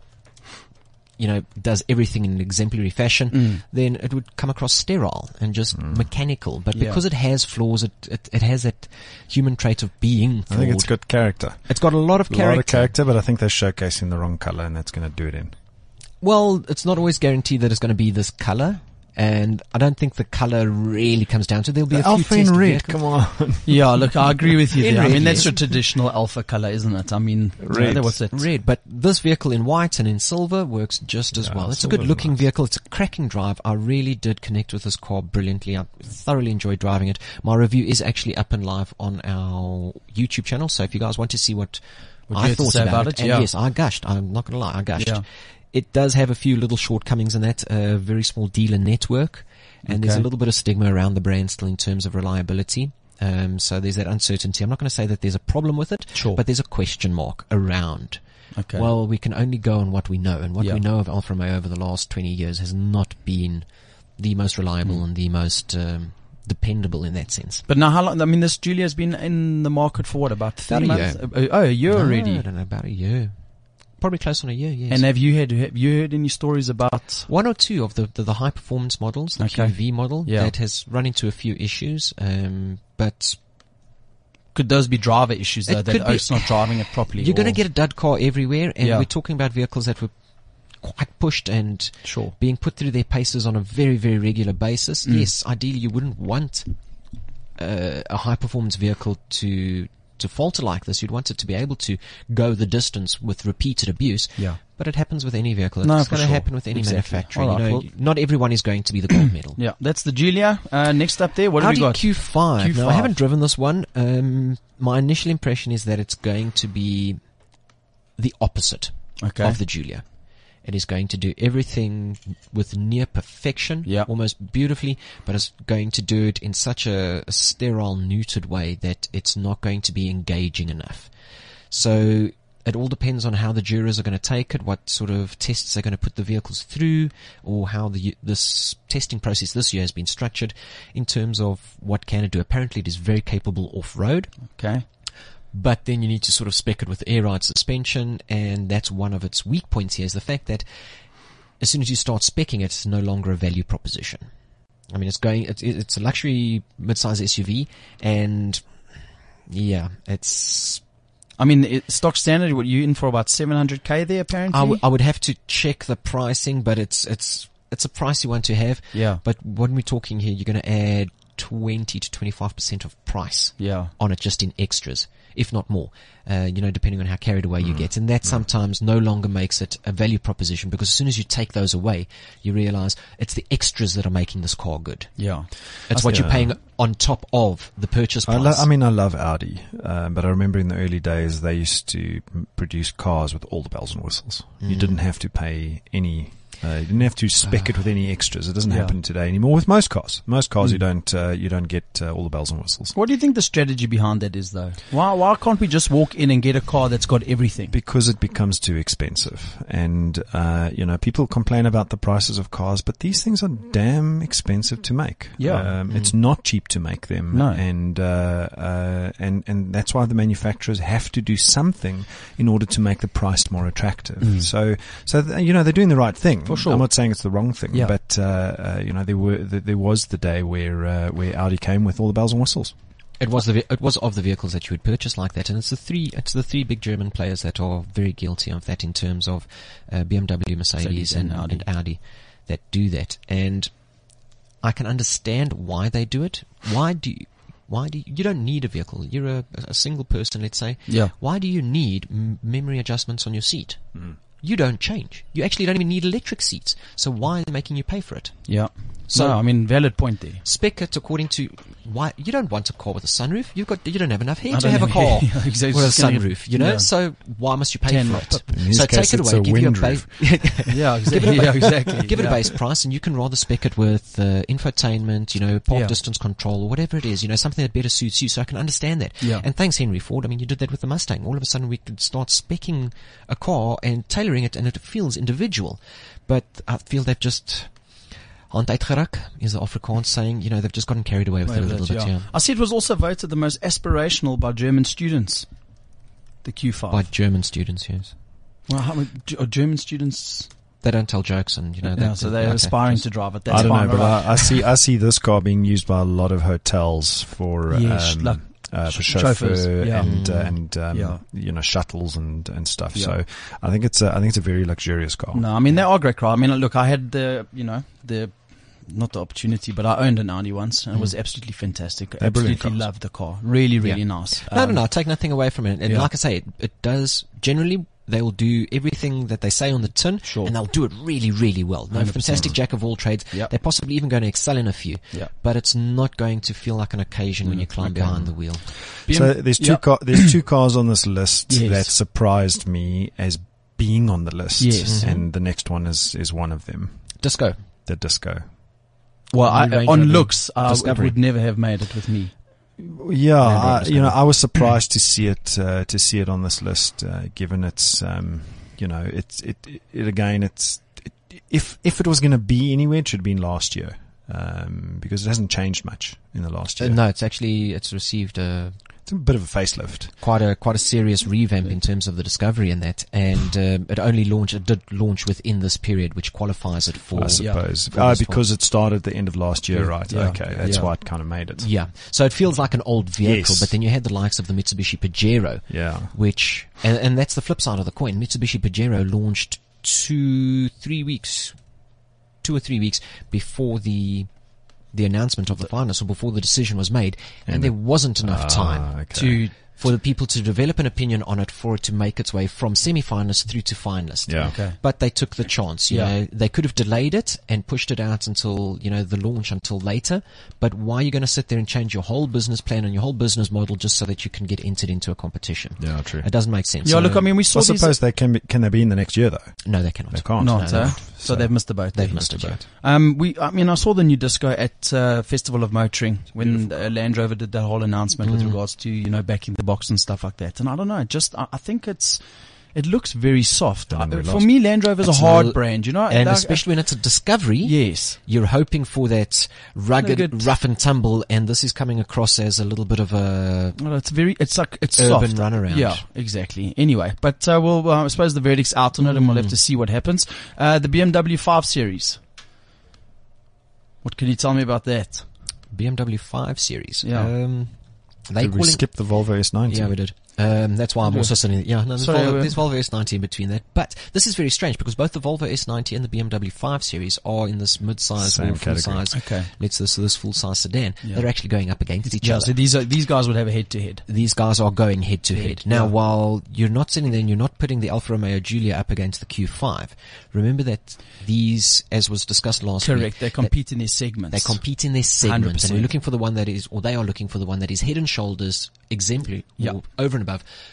does everything in an exemplary fashion, then it would come across sterile and just mechanical. But because it has flaws, it has that human trait of being flawed. I think it's got character. It's got a lot of A character. lot of character, but I think they're showcasing the wrong color, and that's going to do it in. Well, it's not always guaranteed that it's going to be this color. And I don't think the color really comes down to. There'll be a few Alpha in test red, vehicles. come on. Yeah, look, I agree with you In there. I red, mean, that's yes. your traditional Alpha color, isn't it? I mean, Red. What's it? Red, but this vehicle in white and in silver works just as well. It's a silver's good looking nice. vehicle. It's a cracking drive. I really did connect with this car brilliantly. I thoroughly enjoyed driving it. My review is actually up and live on our YouTube channel. So if you guys want to see what you I had to thought say about about it, it, and yeah. yes, I gushed. I'm not going to lie, I gushed. Yeah. It does have a few little shortcomings in that, very small dealer network. And there's a little bit of stigma around the brand still in terms of reliability. So there's that uncertainty. I'm not going to say that there's a problem with it, Sure. but there's a question mark around. Okay. Well, we can only go on what we know, and what Yeah. we know of Alfa Romeo over the last 20 years has not been the most reliable and the most dependable in that sense. But now how long, I mean, this Giulia's been in the market for what, about 3 About a months? year. Oh, a year No, already. I don't know, about a year. Probably close on a year, yes. And have you heard any stories about? One or two of the high performance models, the Okay. QV model, Yeah. that has run into a few issues, but Could those be driver issues though? It That could be. it's not driving it properly. you're going to or- get a dud car everywhere, and Yeah. we're talking about vehicles that were quite pushed and Sure. being put through their paces on a very, very regular basis. Yes, ideally you wouldn't want a high performance vehicle to falter like this. You'd want it to be able to go the distance with repeated abuse. Yeah. But it happens with any vehicle. No, It's for going to sure. happen with any Exactly. manufacturer. All right, You know, well- not everyone is going to be the gold medal. Yeah, that's the Giulia. Next up there, what have Audi we got? Q5. Now, I Q5. haven't driven this one. My initial impression is that it's going to be the opposite Okay. of the Giulia. It is going to do everything with near perfection, Yeah. almost beautifully, but it's going to do it in such a sterile, neutered way that it's not going to be engaging enough. So it all depends on how the jurors are going to take it, what sort of tests they're going to put the vehicles through, or how this testing process this year has been structured in terms of what can it do. Apparently it is very capable off-road. Okay. But then you need to sort of spec it with air ride suspension, and that's one of its weak points here is the fact that as soon as you start speccing it, it's no longer a value proposition. I mean, it's a luxury mid-size SUV, and yeah, it's... I mean, stock standard, what you in for about 700k there apparently? I would have to check the pricing, but it's a pricey one to have. Yeah. But when we're talking here, you're going to add 20 to 25% of price Yeah. on it just in extras, if not more, depending on how carried away you get. And that sometimes no longer makes it a value proposition, because as soon as you take those away, you realize it's the extras that are making this car good. Yeah. It's what you're paying on top of the purchase price. I love Audi, but I remember in the early days they used to produce cars with all the bells and whistles. You didn't have to pay any. You didn't have to spec it with any extras. It doesn't happen today anymore with most cars. Most cars you don't get all the bells and whistles. What do you think the strategy behind that is, though? Why can't we just walk in and get a car that's got everything? Because it becomes too expensive, and people complain about the prices of cars, but these things are damn expensive to make. Yeah. It's not cheap to make them. No. And that's why the manufacturers have to do something in order to make the price more attractive. So they're doing the right thing. For sure. I'm not saying it's the wrong thing, Yeah. but there was the day where Audi came with all the bells and whistles. It was of the vehicles that you would purchase like that, and it's the three big German players that are very guilty of that in terms of BMW, Mercedes, and Audi that do that. And I can understand why they do it. Why do you don't need a vehicle? You're a single person, let's say. Yeah. Why do you need memory adjustments on your seat? You don't change. You actually don't even need electric seats. So why are they making you pay for it? Yeah. So- valid point there. Spec it according to why you don't want a car with a sunroof. You don't have enough hair I to don't have a car have- exactly. with a It's gonna sunroof. get- yeah. So why must you pay 10 for lots. it? In his So case, take it it's away, a give you a wind base, Yeah, exactly. Yeah, exactly. give it a Yeah. base price, and you can rather spec it with infotainment, park Yeah. distance control, or whatever it is. Something that better suits you. So I can understand that. Yeah. And thanks, Henry Ford. I mean, you did that with the Mustang. All of a sudden, we could start speccing a car and tailoring it, and it feels individual. But I feel they've just hand uitgerak is the Afrikaans saying. They've just gotten carried away with it a little bit. Yeah. I see it was also voted the most aspirational by German students. The Q5. By German students, yes. Well, how many German students? They don't tell jokes, and So they're aspiring to drive it. That's I don't fine, know, but right? I see this car being used by a lot of hotels for Yes, like for chauffeurs, chauffeur yeah. and shuttles and stuff. Yeah. So I think it's a very luxurious car. No, I mean, they are great cars. I mean, look, I had not the opportunity, but I owned an Audi once, and it was absolutely fantastic. They're brilliant Absolutely cars. loved the car. Really, really nice. No, take nothing away from it. And yeah. like I say, it does generally. They will do everything that they say on the tin, Sure. and they'll do it really, really well. No 100%. fantastic jack of all trades. Yep. They're possibly even going to excel in a few, but it's not going to feel like an occasion when you climb behind the wheel. So there's two cars on this list Yes. that surprised me as being on the list. Yes. And the next one is one of them, Disco. the Disco. Well, New Range on Rover looks, it Discovery. would never have made it with me. Yeah, Discovery. I was surprised to see it on this list, given its, if it was going to be anywhere, it should have been last year, because it hasn't changed much in the last year. No, it's received It's a bit of a facelift. quite a serious revamp in terms of the Discovery in that, and it did launch within this period, which qualifies it for. I suppose. for this Because it started at the end of last year, Yeah. right? Yeah. Okay, that's Yeah. why it kind of made it. Yeah, so it feels like an old vehicle, Yes. but then you had the likes of the Mitsubishi Pajero, Yeah. which, and that's the flip side of the coin. Mitsubishi Pajero launched 2 or 3 weeks before the announcement of the finalists, or before the decision was made, and there wasn't enough time okay. for the people to develop an opinion on it, for it to make its way from semi-finalist through to finalist. Yeah. Okay. But they took the chance. You know, they could have delayed it and pushed it out until, the launch until later. But why are you going to sit there and change your whole business plan and your whole business model just so that you can get entered into a competition? Yeah, true. It doesn't make sense. Yeah, So- look, I mean, we saw I these. suppose can they be in the next year though? no, they cannot. They can't. Not, No, so they've missed the boat. They've missed it. boat. I saw the new Disco at Festival of Motoring when Land Rover did that whole announcement with regards to backing the box and stuff like that. And I don't know, I think it looks very soft. Don't we For lost? me, Land Rover's It's a hard a- brand, And like, especially when it's a Discovery, yes, you're hoping for that rugged, Rugged. rough and tumble, and this is coming across as a little bit of a well, it's it's urban soft. runaround. Yeah, exactly. Anyway, but I suppose the verdict's out on it, and we'll have to see what happens. The BMW 5 Series. What can you tell me about that? BMW 5 Series. Yeah. They Did we call it, skip the Volvo S90? yeah, we did. That's why I'm also sitting. Yeah, no, Sorry, there's Volvo S90 in between that. But this is very strange because both the Volvo S90 and the BMW 5 Series are in this mid-size Same or full-size. Okay. This full-size sedan. Yeah. They're actually going up against each Yeah, other. so these guys would have a head-to-head. These guys are going head-to-head. Now, Yeah. while you're not sitting there and you're not putting the Alfa Romeo Giulia up against the Q5, remember that these, as was discussed last week, Correct. They compete in their segments. they compete in their segments, 100%. and we're looking for the one that is, or they are looking for the one that is head and shoulders exemplary, Yeah. or over and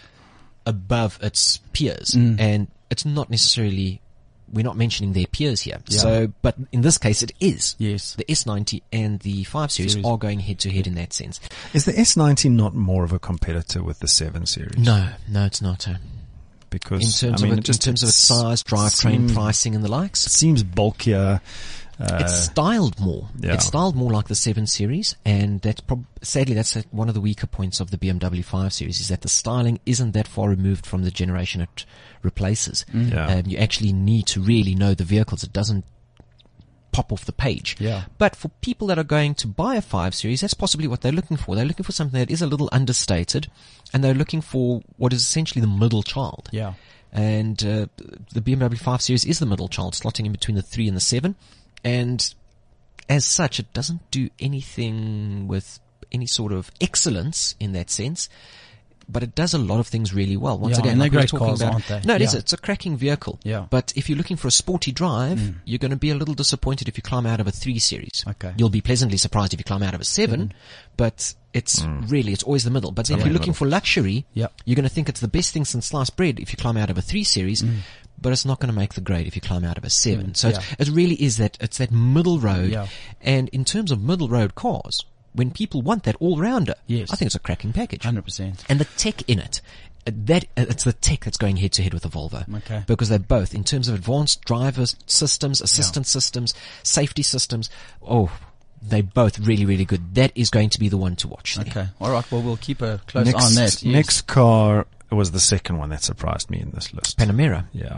above its peers. Mm. And it's not necessarily, we're not mentioning their peers here. Yeah. So, but in this case it is. Yes. The S90 and the 5 Series Series. are going head to head in that sense. Is the S90 not more of a competitor with the 7 Series? No, it's not. Because In terms of its size, drivetrain, pricing and the likes. it seems bulkier. It's styled more. yeah. It's styled more like the 7 Series, and that's sadly that's one of the weaker points of the BMW 5 Series is that the styling isn't that far removed from the generation it replaces. Yeah. You actually need to really know the vehicles. It doesn't pop off the page. Yeah. But for people that are going to buy a 5 Series, that's possibly what they're looking for. They're looking for something that is a little understated, and they're looking for what is essentially the middle child. Yeah. And the BMW 5 Series is the middle child, slotting in between the 3 and the 7. And as such, it doesn't do anything with any sort of excellence in that sense, but it does a lot of things really well. Once Yeah, again, and they're like we were great talking cars, about, aren't they? No, it is. Yeah. It's a cracking vehicle. Yeah. But if you're looking for a sporty drive, you're going to be a little disappointed if you climb out of a 3 Series. Okay. You'll be pleasantly surprised if you climb out of a 7, but it's really, it's always the middle. But then if you're looking for luxury, Yeah. you're going to think it's the best thing since sliced bread if you climb out of a 3 Series, but it's not going to make the grade if you climb out of a 7. So Yeah. it really is it's that middle road. Yeah. And in terms of middle road cars, when people want that all-rounder, Yes. I think it's a cracking package. 100%. And the tech in it, it's the tech that's going head to head with the Volvo. Okay. Because they're both, in terms of advanced driver systems, assistance systems, safety systems, they're both really, really good. That is going to be the one to watch there. Okay. All right. Well, we'll keep a close eye on that. Yes. Next car was the second one that surprised me in this list. Panamera. Yeah.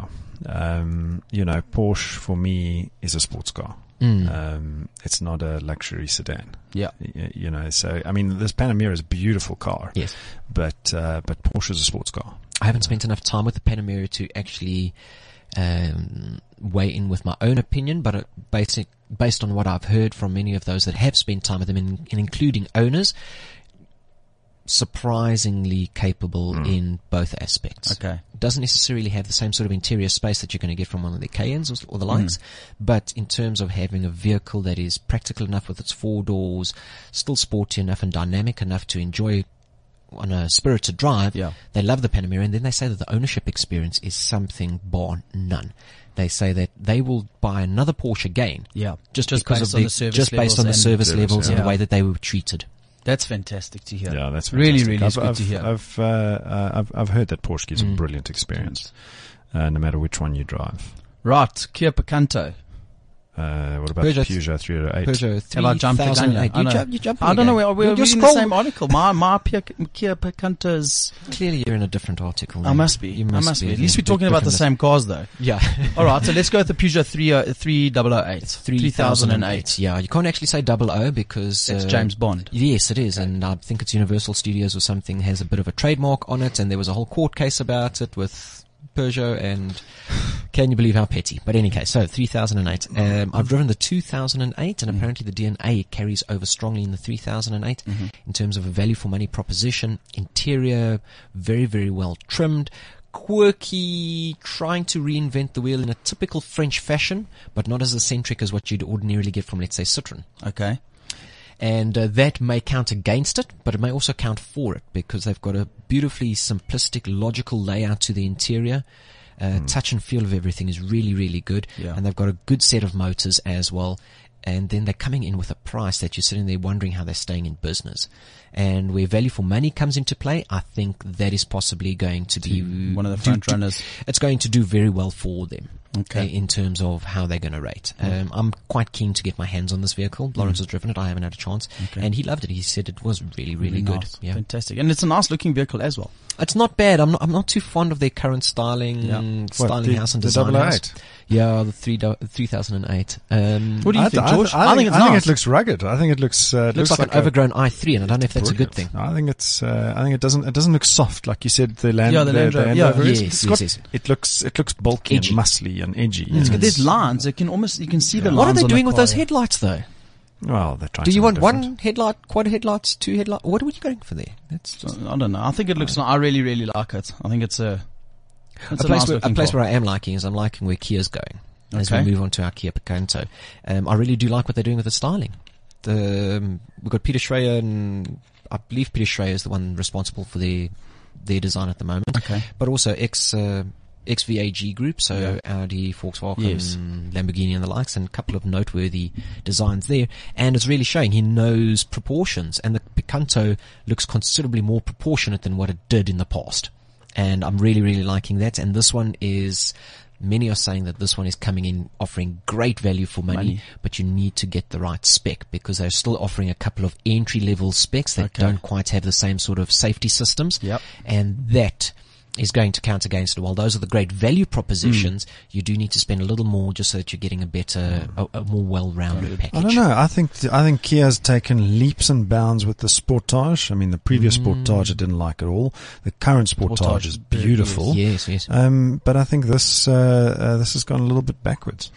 Porsche for me is a sports car. It's not a luxury sedan. Yeah. So, I mean, this Panamera is a beautiful car. Yes. But Porsche is a sports car. I haven't spent enough time with the Panamera to actually weigh in with my own opinion, but based on what I've heard from many of those that have spent time with them, and including owners, surprisingly capable in both aspects. Okay. Doesn't necessarily have the same sort of interior space that you're going to get from one of the Cayennes or the likes, but in terms of having a vehicle that is practical enough with its 4 doors, still sporty enough and dynamic enough to enjoy on a spirited drive, Yeah. they love the Panamera, and then they say that the ownership experience is something bar none. They say that they will buy another Porsche again, Yeah. just Just because based of on the the service just based on the levels and service service, levels and yeah. the way that they were treated. That's fantastic to hear. Yeah, that's really, fantastic. really is good I've, to hear. I've heard that Porsche gives a brilliant experience, no matter which one you drive. Right. Kia Picanto. What about Peugeot- Peugeot 308? Peugeot Have I jumped again? 3008. I know. You jumped I don't know. We're You're reading the scrolling. same article. My Kia Picanto's. Clearly, you're in a different article. I man. must be. You I must be. At least yeah. we're talking about the Different- same cars, though. Yeah. All right. So let's go with the Peugeot 3008. 3008. Yeah, you can't actually say 00 because It's James Bond. Yes, it is, and I think it's Universal Studios or something has a bit of a trademark on it, and there was a whole court case about it with Peugeot, and can you believe how petty? But in any case, so 3008. I've driven the 2008, and apparently the DNA carries over strongly in the 3008 in terms of a value for money proposition. Interior, very, very well trimmed. Quirky, trying to reinvent the wheel in a typical French fashion, but not as eccentric as what you'd ordinarily get from, let's say, Citroën. Okay. And that may count against it, but it may also count for it, because they've got a beautifully simplistic, logical layout to the interior. Touch and feel of everything is really, really good. Yeah. And they've got a good set of motors as well. And then they're coming in with a price that you're sitting there wondering how they're staying in business. And where value for money comes into play, I think that is possibly going to be One of the front runners. It's going to do very well for them. Okay. in terms of how they're going to rate. I'm quite keen to get my hands on this vehicle. Lawrence has driven it. I haven't had a chance. Okay. And he loved it. He said it was really, really good. Nice. Yeah. Fantastic. And it's a nice looking vehicle as well. It's not bad. I'm not too fond of their current styling house and design house. 008? Yeah, the 3008. What do you think, George? I think it's I think nice. it looks rugged. I think it looks Looks like an overgrown i3, and I don't know if that's a good thing. I think it's. I think it doesn't look soft like you said. The Land, Yeah, the Land Rover. Land Yeah. Rover is. Yes, It's got- yes. It looks bulky Edgy. and muscly and edgy. It's and got these lines. You can see the lines. What are they on doing the with car, those yeah. headlights, though? Well, they're trying. Do you want something different. one headlight, quad headlights, two headlights? What are you going for there? That's I don't know. I think it looks. I really, really like it. I think it's a. It's a place, nice where, looking car. where I am liking is I'm liking where Kia's going as we Okay. move on to our Kia Picanto. I really do like what they're doing with the styling. We've got Peter Schreier, and I believe Peter Schreier is the one responsible for their design at the moment. Okay. But also ex-VAG group, so Audi, Volkswagen, Yes. Lamborghini and the likes, and a couple of noteworthy designs there. And it's really showing he knows proportions, and the Picanto looks considerably more proportionate than what it did in the past. And I'm really, really liking that. And this one is, many are saying that this one is coming in offering great value for money, but you need to get the right spec, because they're still offering a couple of entry-level specs that Okay. don't quite have the same sort of safety systems. Yep. And that is going to count against it. While those are the great value propositions, you do need to spend a little more just so that you're getting a better, a more well-rounded package. I don't know. I think Kia's taken leaps and bounds with the Sportage. I mean, the previous Sportage I didn't like at all. The current Sportage is beautiful. Yes, yes. But I think this has gone a little bit backwards.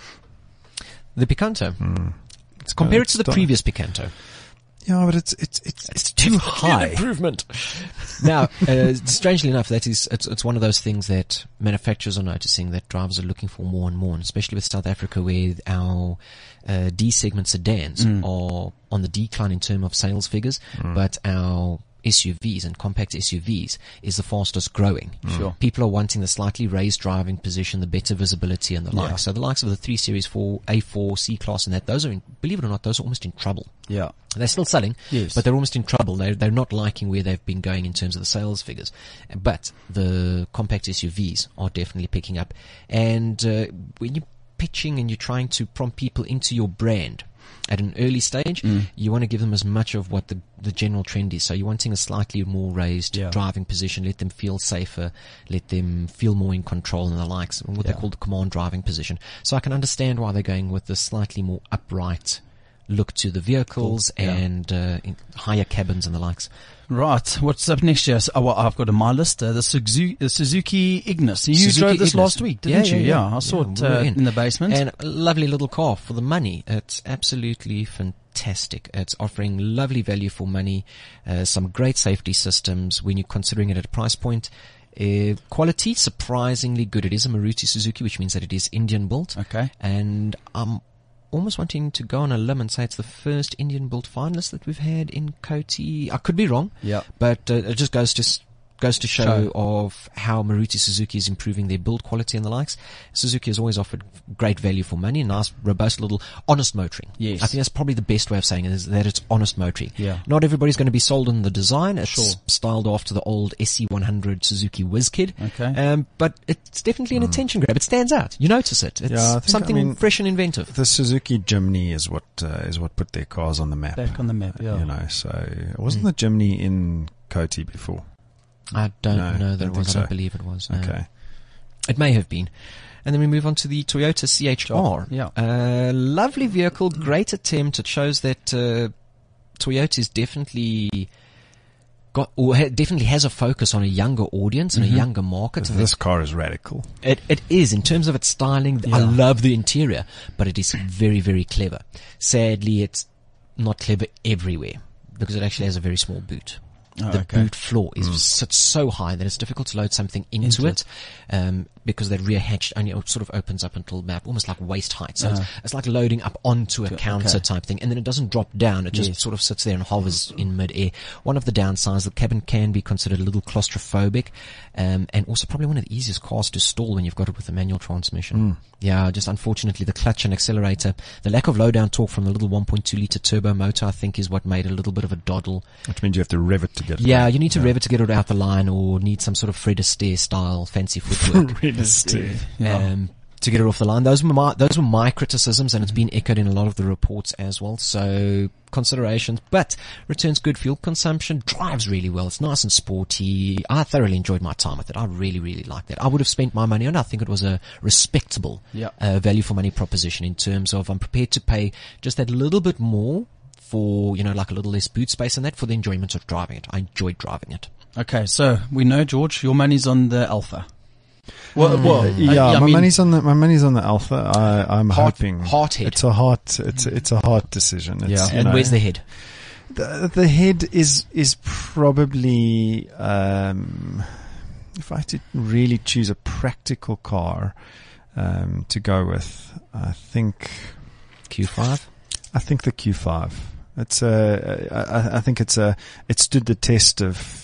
The Picanto. It's Compare it to the got- previous Picanto. Yeah, but it's too high. Improvement. Now, strangely enough, it's one of those things that manufacturers are noticing that drivers are looking for more and more, and especially with South Africa, where our D segment sedans are on the decline in terms of sales figures, but our SUVs and compact SUVs is the fastest growing. Sure. People are wanting the slightly raised driving position, the better visibility and the like. So the likes of the 3 Series 4, A4, C-Class and that, those are, believe it or not, those are almost in trouble. Yeah. They're still selling, Yes. but they're almost in trouble. They're not liking where they've been going in terms of the sales figures. But the compact SUVs are definitely picking up. And when you're pitching and you're trying to prompt people into your brand at an early stage, you want to give them as much of what the general trend is. So you're wanting a slightly more raised driving position, let them feel safer, let them feel more in control and the likes, and what they call the command driving position. So I can understand why they're going with the slightly more upright look to the vehicles and in higher cabins and the likes. Right. What's up next year? So, well, I've got on my list the Suzuki Ignis. You Suzuki drove this Ignis. last week, didn't you? Yeah, I saw Yeah, it we were in the basement. And a lovely little car for the money. It's absolutely fantastic. It's offering lovely value for money, some great safety systems when you're considering it at a price point. Quality, surprisingly good. It is a Maruti Suzuki, which means that it is Indian built. Okay. And I'm almost wanting to go on a limb and say it's the first Indian built finalist that we've had in Koti. I could be wrong. Yeah. But it just goes to show of how Maruti Suzuki is improving their build quality and the likes. Suzuki has always offered great value for money, nice, robust little honest motoring. Yes. I think that's probably the best way of saying it, is that it's honest motoring. Yeah. Not everybody's going to be sold on the design. It's styled after the old SC100 Suzuki WizKid. Okay. But it's definitely an attention grab. It stands out. You notice it. It's Yeah, I think- something I mean, fresh and inventive. The Suzuki Jimny is what put their cars on the map. Back on the map, yeah. You know, so wasn't the Jimny in Koti before? I don't No, know that don't it was. think I don't so. believe it was. No. Okay. It may have been. And then we move on to the Toyota CHR. Yeah. Lovely vehicle, great attempt. It shows that Toyota is definitely definitely has a focus on a younger audience and a younger market. And This car is radical. it is, in terms of its styling. I love the interior, but it is very, very clever. Sadly, it's not clever everywhere because it actually has a very small boot. The boot floor is sits so high that it's difficult to load something into it, because that rear hatch only sort of opens up until about almost like waist height. So it's like loading up onto a counter type thing, and then it doesn't drop down. It just sort of sits there and hovers in mid-air. One of the downsides, the cabin can be considered a little claustrophobic, and also probably one of the easiest cars to stall when you've got it with a manual transmission. Yeah, just unfortunately the clutch and accelerator, the lack of low down torque from the little 1.2 litre turbo motor, I think, is what made it a little bit of a doddle. Which means you have to rev it to get it. Yeah, you need to rev it to get it out the line, or need some sort of Fred Astaire style fancy footwork. Fred Astaire. to get it off the line. Those were my criticisms, and it's been echoed in a lot of the reports as well. So considerations, but returns good fuel consumption, drives really well. It's nice and sporty. I thoroughly enjoyed my time with it. I really, really liked it. I would have spent my money on it. I think it was a respectable value for money proposition in terms of I'm prepared to pay just that little bit more for, like a little less boot space and that for the enjoyment of driving it. I enjoyed driving it. Okay, so we know, George, your money's on the Alpha. My money's on the Alpha. I'm hoping head. It's a heart decision. It's, and where's the head? The head is probably if I had to really choose a practical car to go with, I think Q5. I think the Q5. It's I think it stood the test of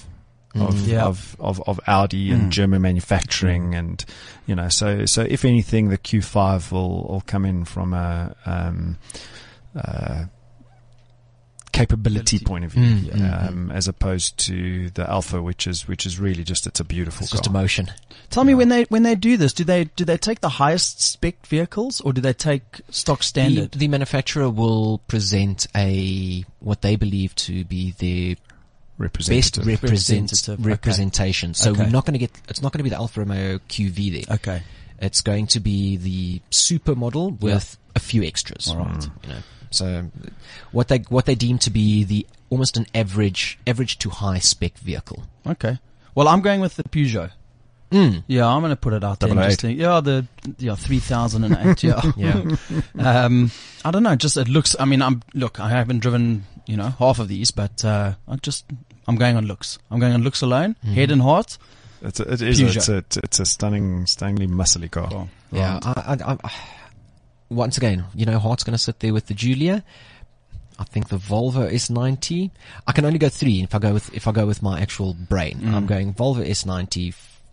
Audi and German manufacturing, and so if anything, the Q5 will come in from a capability point of view, as opposed to the Alpha, which is really just, it's a beautiful car. Just emotion. Tell me, when they do this, do they take the highest spec vehicles, or do they take stock standard? The manufacturer will present what they believe to be their best representation. So we're not going to it's not going to be the Alfa Romeo QV there. Okay. It's going to be the super model with a few extras. All right. So what they deem to be the almost an average to high spec vehicle. Okay. Well, I'm going with the Peugeot. Yeah, I'm going to put it out there. The 3008. Yeah. I don't know. Just it looks. I mean, I haven't driven half of these, but I'm going on looks. I'm going on looks alone. Head and heart. It's a stunningly muscly car. Oh, yeah. I once again, heart's going to sit there with the Giulia. I think the Volvo S90. I can only go 3 if I go with my actual brain. I'm going Volvo S90.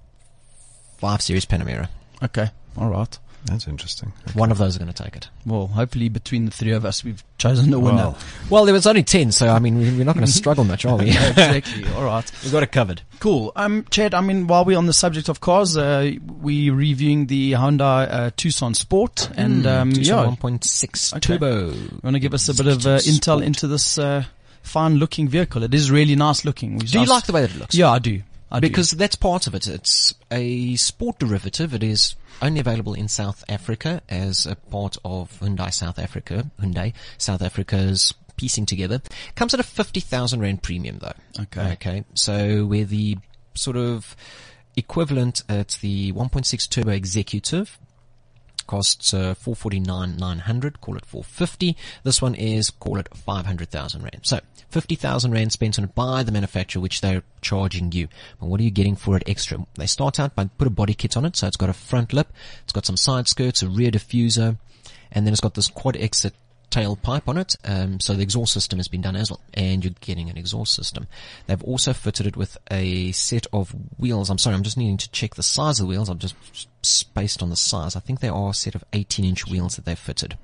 5 Series Panamera. Okay. All right. That's interesting. Okay. One of those are going to take it. Well, hopefully between the three of us, we've chosen the winner. Well, there was only 10, so I mean, we're not going to struggle much, are we? Exactly. All right. We've got it covered. Cool. Chad, I mean, while we're on the subject of cars, we're reviewing the Hyundai Tucson Sport and Tucson 1.6 turbo. You want to give us a bit of intel into this fine looking vehicle? It is really nice looking. Do you like the way that it looks? Yeah, I do. Because that's part of it. It's a sport derivative. It is only available in South Africa as a part of Hyundai South Africa's piecing together. Comes at a 50,000 Rand premium though. Okay. So where the sort of equivalent, it's the 1.6 turbo executive. Costs 449,900, call it 450. This one is, call it 500,000 Rand. So 50,000 Rand spent on it by the manufacturer, which they're charging you. But what are you getting for it extra? They start out by put a body kit on it, so it's got a front lip, it's got some side skirts, a rear diffuser, and then it's got this quad exit tailpipe on it, so the exhaust system has been done as well, and you're getting an exhaust system. They've also fitted it with a set of wheels. I'm sorry, I'm just needing to check the size of the wheels. I'm just spaced on the size. I think they are a set of 18-inch wheels that they've fitted.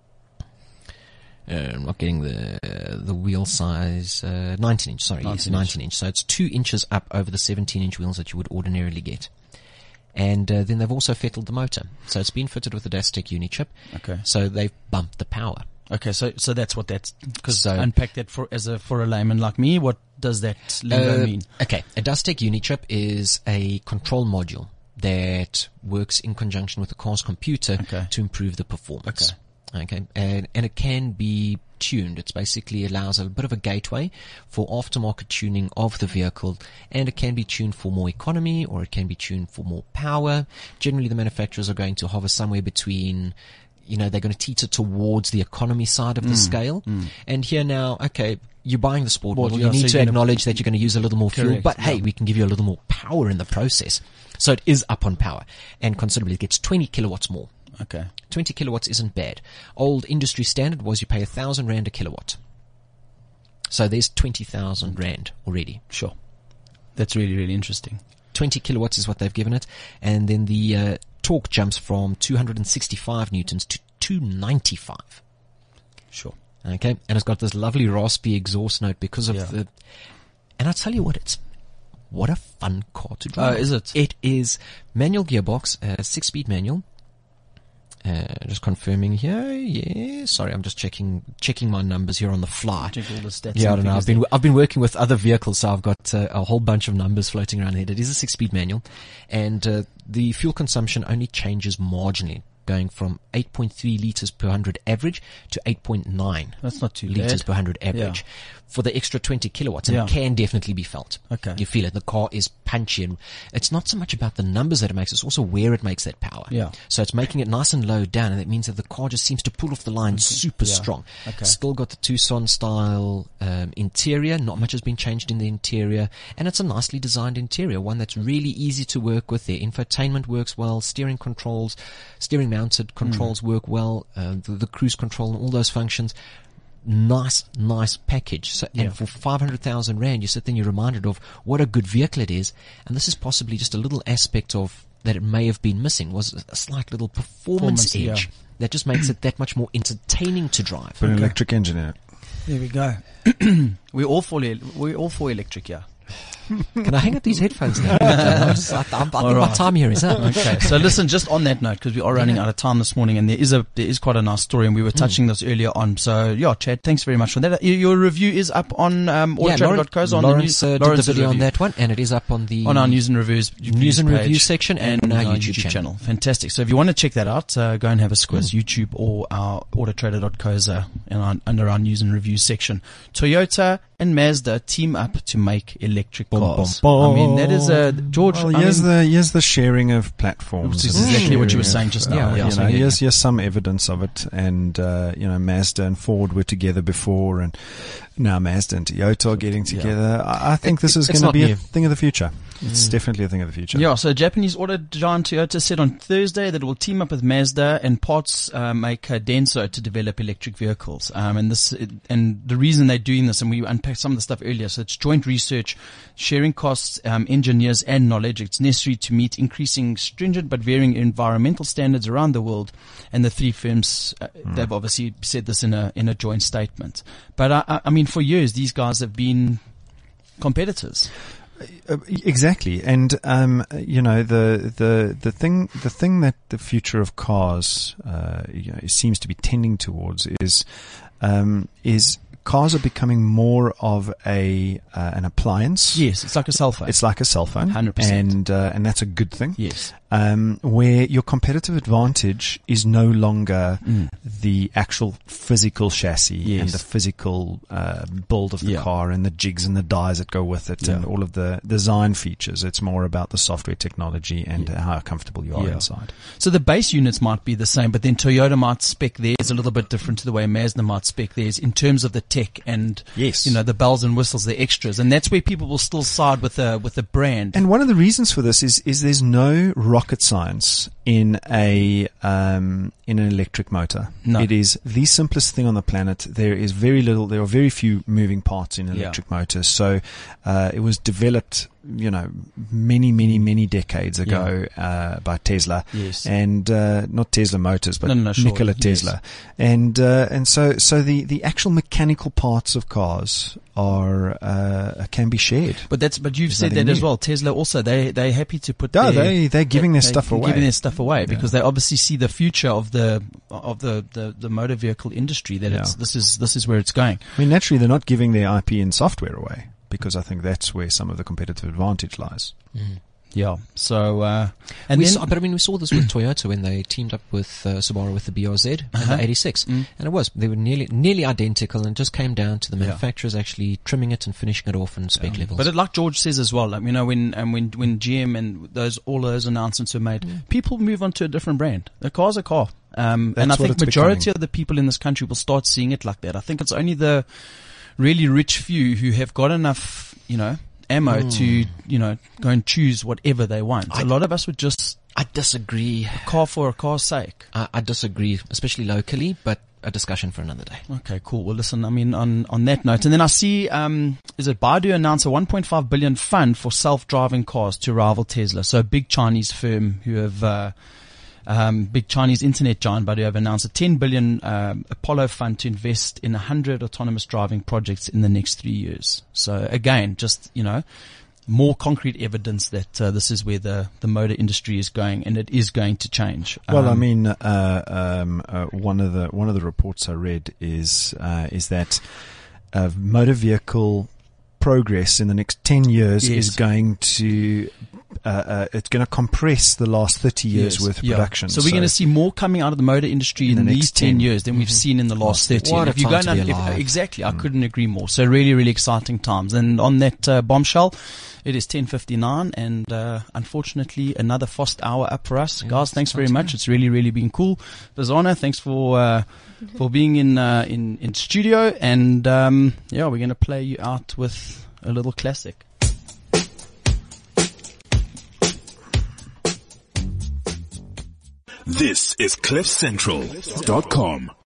I'm not getting the wheel size, 19-inch, sorry, 19-inch. So it's 2 inches up over the 17-inch wheels that you would ordinarily get. And then they've also fettled the motor. So it's been fitted with the Dastec Unichip. Okay. So they've bumped the power. Okay, so that's what that's, because unpack that for a layman like me, what does that lingo mean? Okay, a Dastec Unichip is a control module that works in conjunction with the car's computer to improve the performance. Okay, and it can be tuned. It basically allows a bit of a gateway for aftermarket tuning of the vehicle, and it can be tuned for more economy or it can be tuned for more power. Generally, the manufacturers are going to hover somewhere between, they're going to teeter towards the economy side of the scale. And here now, you're buying the sport model. You need to acknowledge that you're going to use a little more fuel, but hey, we can give you a little more power in the process. So it is up on power, and considerably. It gets 20 kilowatts more. Okay. 20 kilowatts isn't bad. Old industry standard was you pay 1,000 Rand a kilowatt. So there's 20,000 Rand already. Sure. That's really, really interesting. 20 kilowatts is what they've given it. And then the torque jumps from 265 newtons to 295. Sure. Okay. And it's got this lovely raspy exhaust note because of the... And I'll tell you what a fun car to drive. Is it? It is manual gearbox, 6-speed manual. Just confirming here. Yeah, sorry, I'm just checking my numbers here on the fly. Check all the stats. Yeah, I and don't know. figures I've been working with other vehicles, so I've got a whole bunch of numbers floating around here. It is a 6-speed manual, and the fuel consumption only changes marginally, going from 8.3 liters per 100 average to 8.9 That's not too liters bad. per 100 average for the extra 20 kilowatts, and Yeah. it can definitely be felt. Okay. You feel it. The car is punchy, and it's not so much about the numbers that it makes, it's also where it makes that power. Yeah. So it's making it nice and low down, and that means that the car just seems to pull off the line super Yeah. strong. Okay. Still got the Tucson style interior. Not much has been changed in the interior, and it's a nicely designed interior, one that's really easy to work with. The infotainment works well, steering mounted controls work well, the cruise control and all those functions. Nice package. So, and for 500,000 Rand, you sit there and you're reminded of what a good vehicle it is. And this is possibly just a little aspect of that it may have been missing, was a slight little performance edge that just makes it that much more entertaining to drive. Put an electric engine in it. There we go. We're all for electric, yeah. Can I hang up these headphones now? I think my time here is up. Okay, so listen, just on that note, because we are running out of time this morning, and there is quite a nice story, and we were touching this earlier on. So yeah, Chad, thanks very much for that. Your review is up on autotrader.co. Lawrence did the video on that one, and it is up on our news and reviews review section and on our YouTube channel. Fantastic. So if you want to check that out, go and have a squiz, YouTube or our autotrader.co under our news and reviews section. Toyota and Mazda team up to make electric cars. I mean, that is George. Well, here's the sharing of platforms. Which is exactly what you were saying just now. Here's some evidence of it, and Mazda and Ford were together before, and now Mazda and Toyota are getting together. I think this is going to be a thing of the future. It's definitely a thing of the future. Yeah, so Japanese auto giant Toyota said on Thursday that it will team up with Mazda and parts maker Denso to develop electric vehicles. And the reason they're doing this, and we unpacked some of the stuff earlier, so it's joint research, sharing costs, engineers and knowledge. It's necessary to meet increasing stringent but varying environmental standards around the world. And the three firms, they've obviously said this in a joint statement. But I mean, for years, these guys have been competitors. Exactly, and the thing that the future of cars seems to be tending towards is cars are becoming more of an appliance. Yes, it's like a cell phone. It's like a cell phone, 100%, and that's a good thing. Yes. Where your competitive advantage is no longer the actual physical chassis and the physical build of the car and the jigs and the dies that go with it and all of the design features. It's more about the software technology and how comfortable you are inside. So the base units might be the same, but then Toyota might spec theirs a little bit different to the way Mazda might spec theirs in terms of the tech and the bells and whistles, the extras, and that's where people will still side with the brand. And one of the reasons for this is there's no rocket science in an electric motor. No. It is the simplest thing on the planet. There are very few moving parts in electric motors. So it was developed many decades ago by Tesla, and not Tesla Motors, but Nikola Tesla, and so the actual mechanical parts of cars can be shared. But you've said that as well. Tesla also they're happy to put they're giving their stuff away because they obviously see the future of the motor vehicle industry, that this is where it's going. I mean, naturally they're not giving their IP and software away, because I think that's where some of the competitive advantage lies. Yeah. So, we saw this with Toyota when they teamed up with Subaru with the BRZ and the 86, and they were nearly identical, and just came down to the manufacturers actually trimming it and finishing it off in spec levels. But like George says as well, like, when GM and all those announcements were made, people move on to a different brand. The car's a car, and I think majority of the people in this country will start seeing it like that. I think it's only the really rich few who have got enough, ammo to, go and choose whatever they want. A lot of us would just... I disagree. A car for a car's sake. I disagree, especially locally, but a discussion for another day. Okay, cool. Well, listen, I mean, on that note, and then I see, Baidu announced a 1.5 billion fund for self-driving cars to rival Tesla. So a big Chinese firm who have... big Chinese internet giant Baidu have announced a 10 billion Apollo fund to invest in 100 autonomous driving projects in the next 3 years. So again, just more concrete evidence that this is where the motor industry is going, and it is going to change. Well, I mean, one of the reports I read is that motor vehicle progress in the next 10 years Yes. is going to it's going to compress the last 30 years worth of production. So we're going to see more coming out of the motor industry in the these next 10 10 years than we've seen in the last 30. What And a if you time go to be down, alive. exactly, I couldn't agree more. So really, really exciting times. And on that bombshell, it is 10:59, and unfortunately, another fast hour up for us, guys. Thanks very much. It's really, really been cool. Bazana, thanks for being in studio, and we're going to play you out with a little classic. This is CliffCentral.com.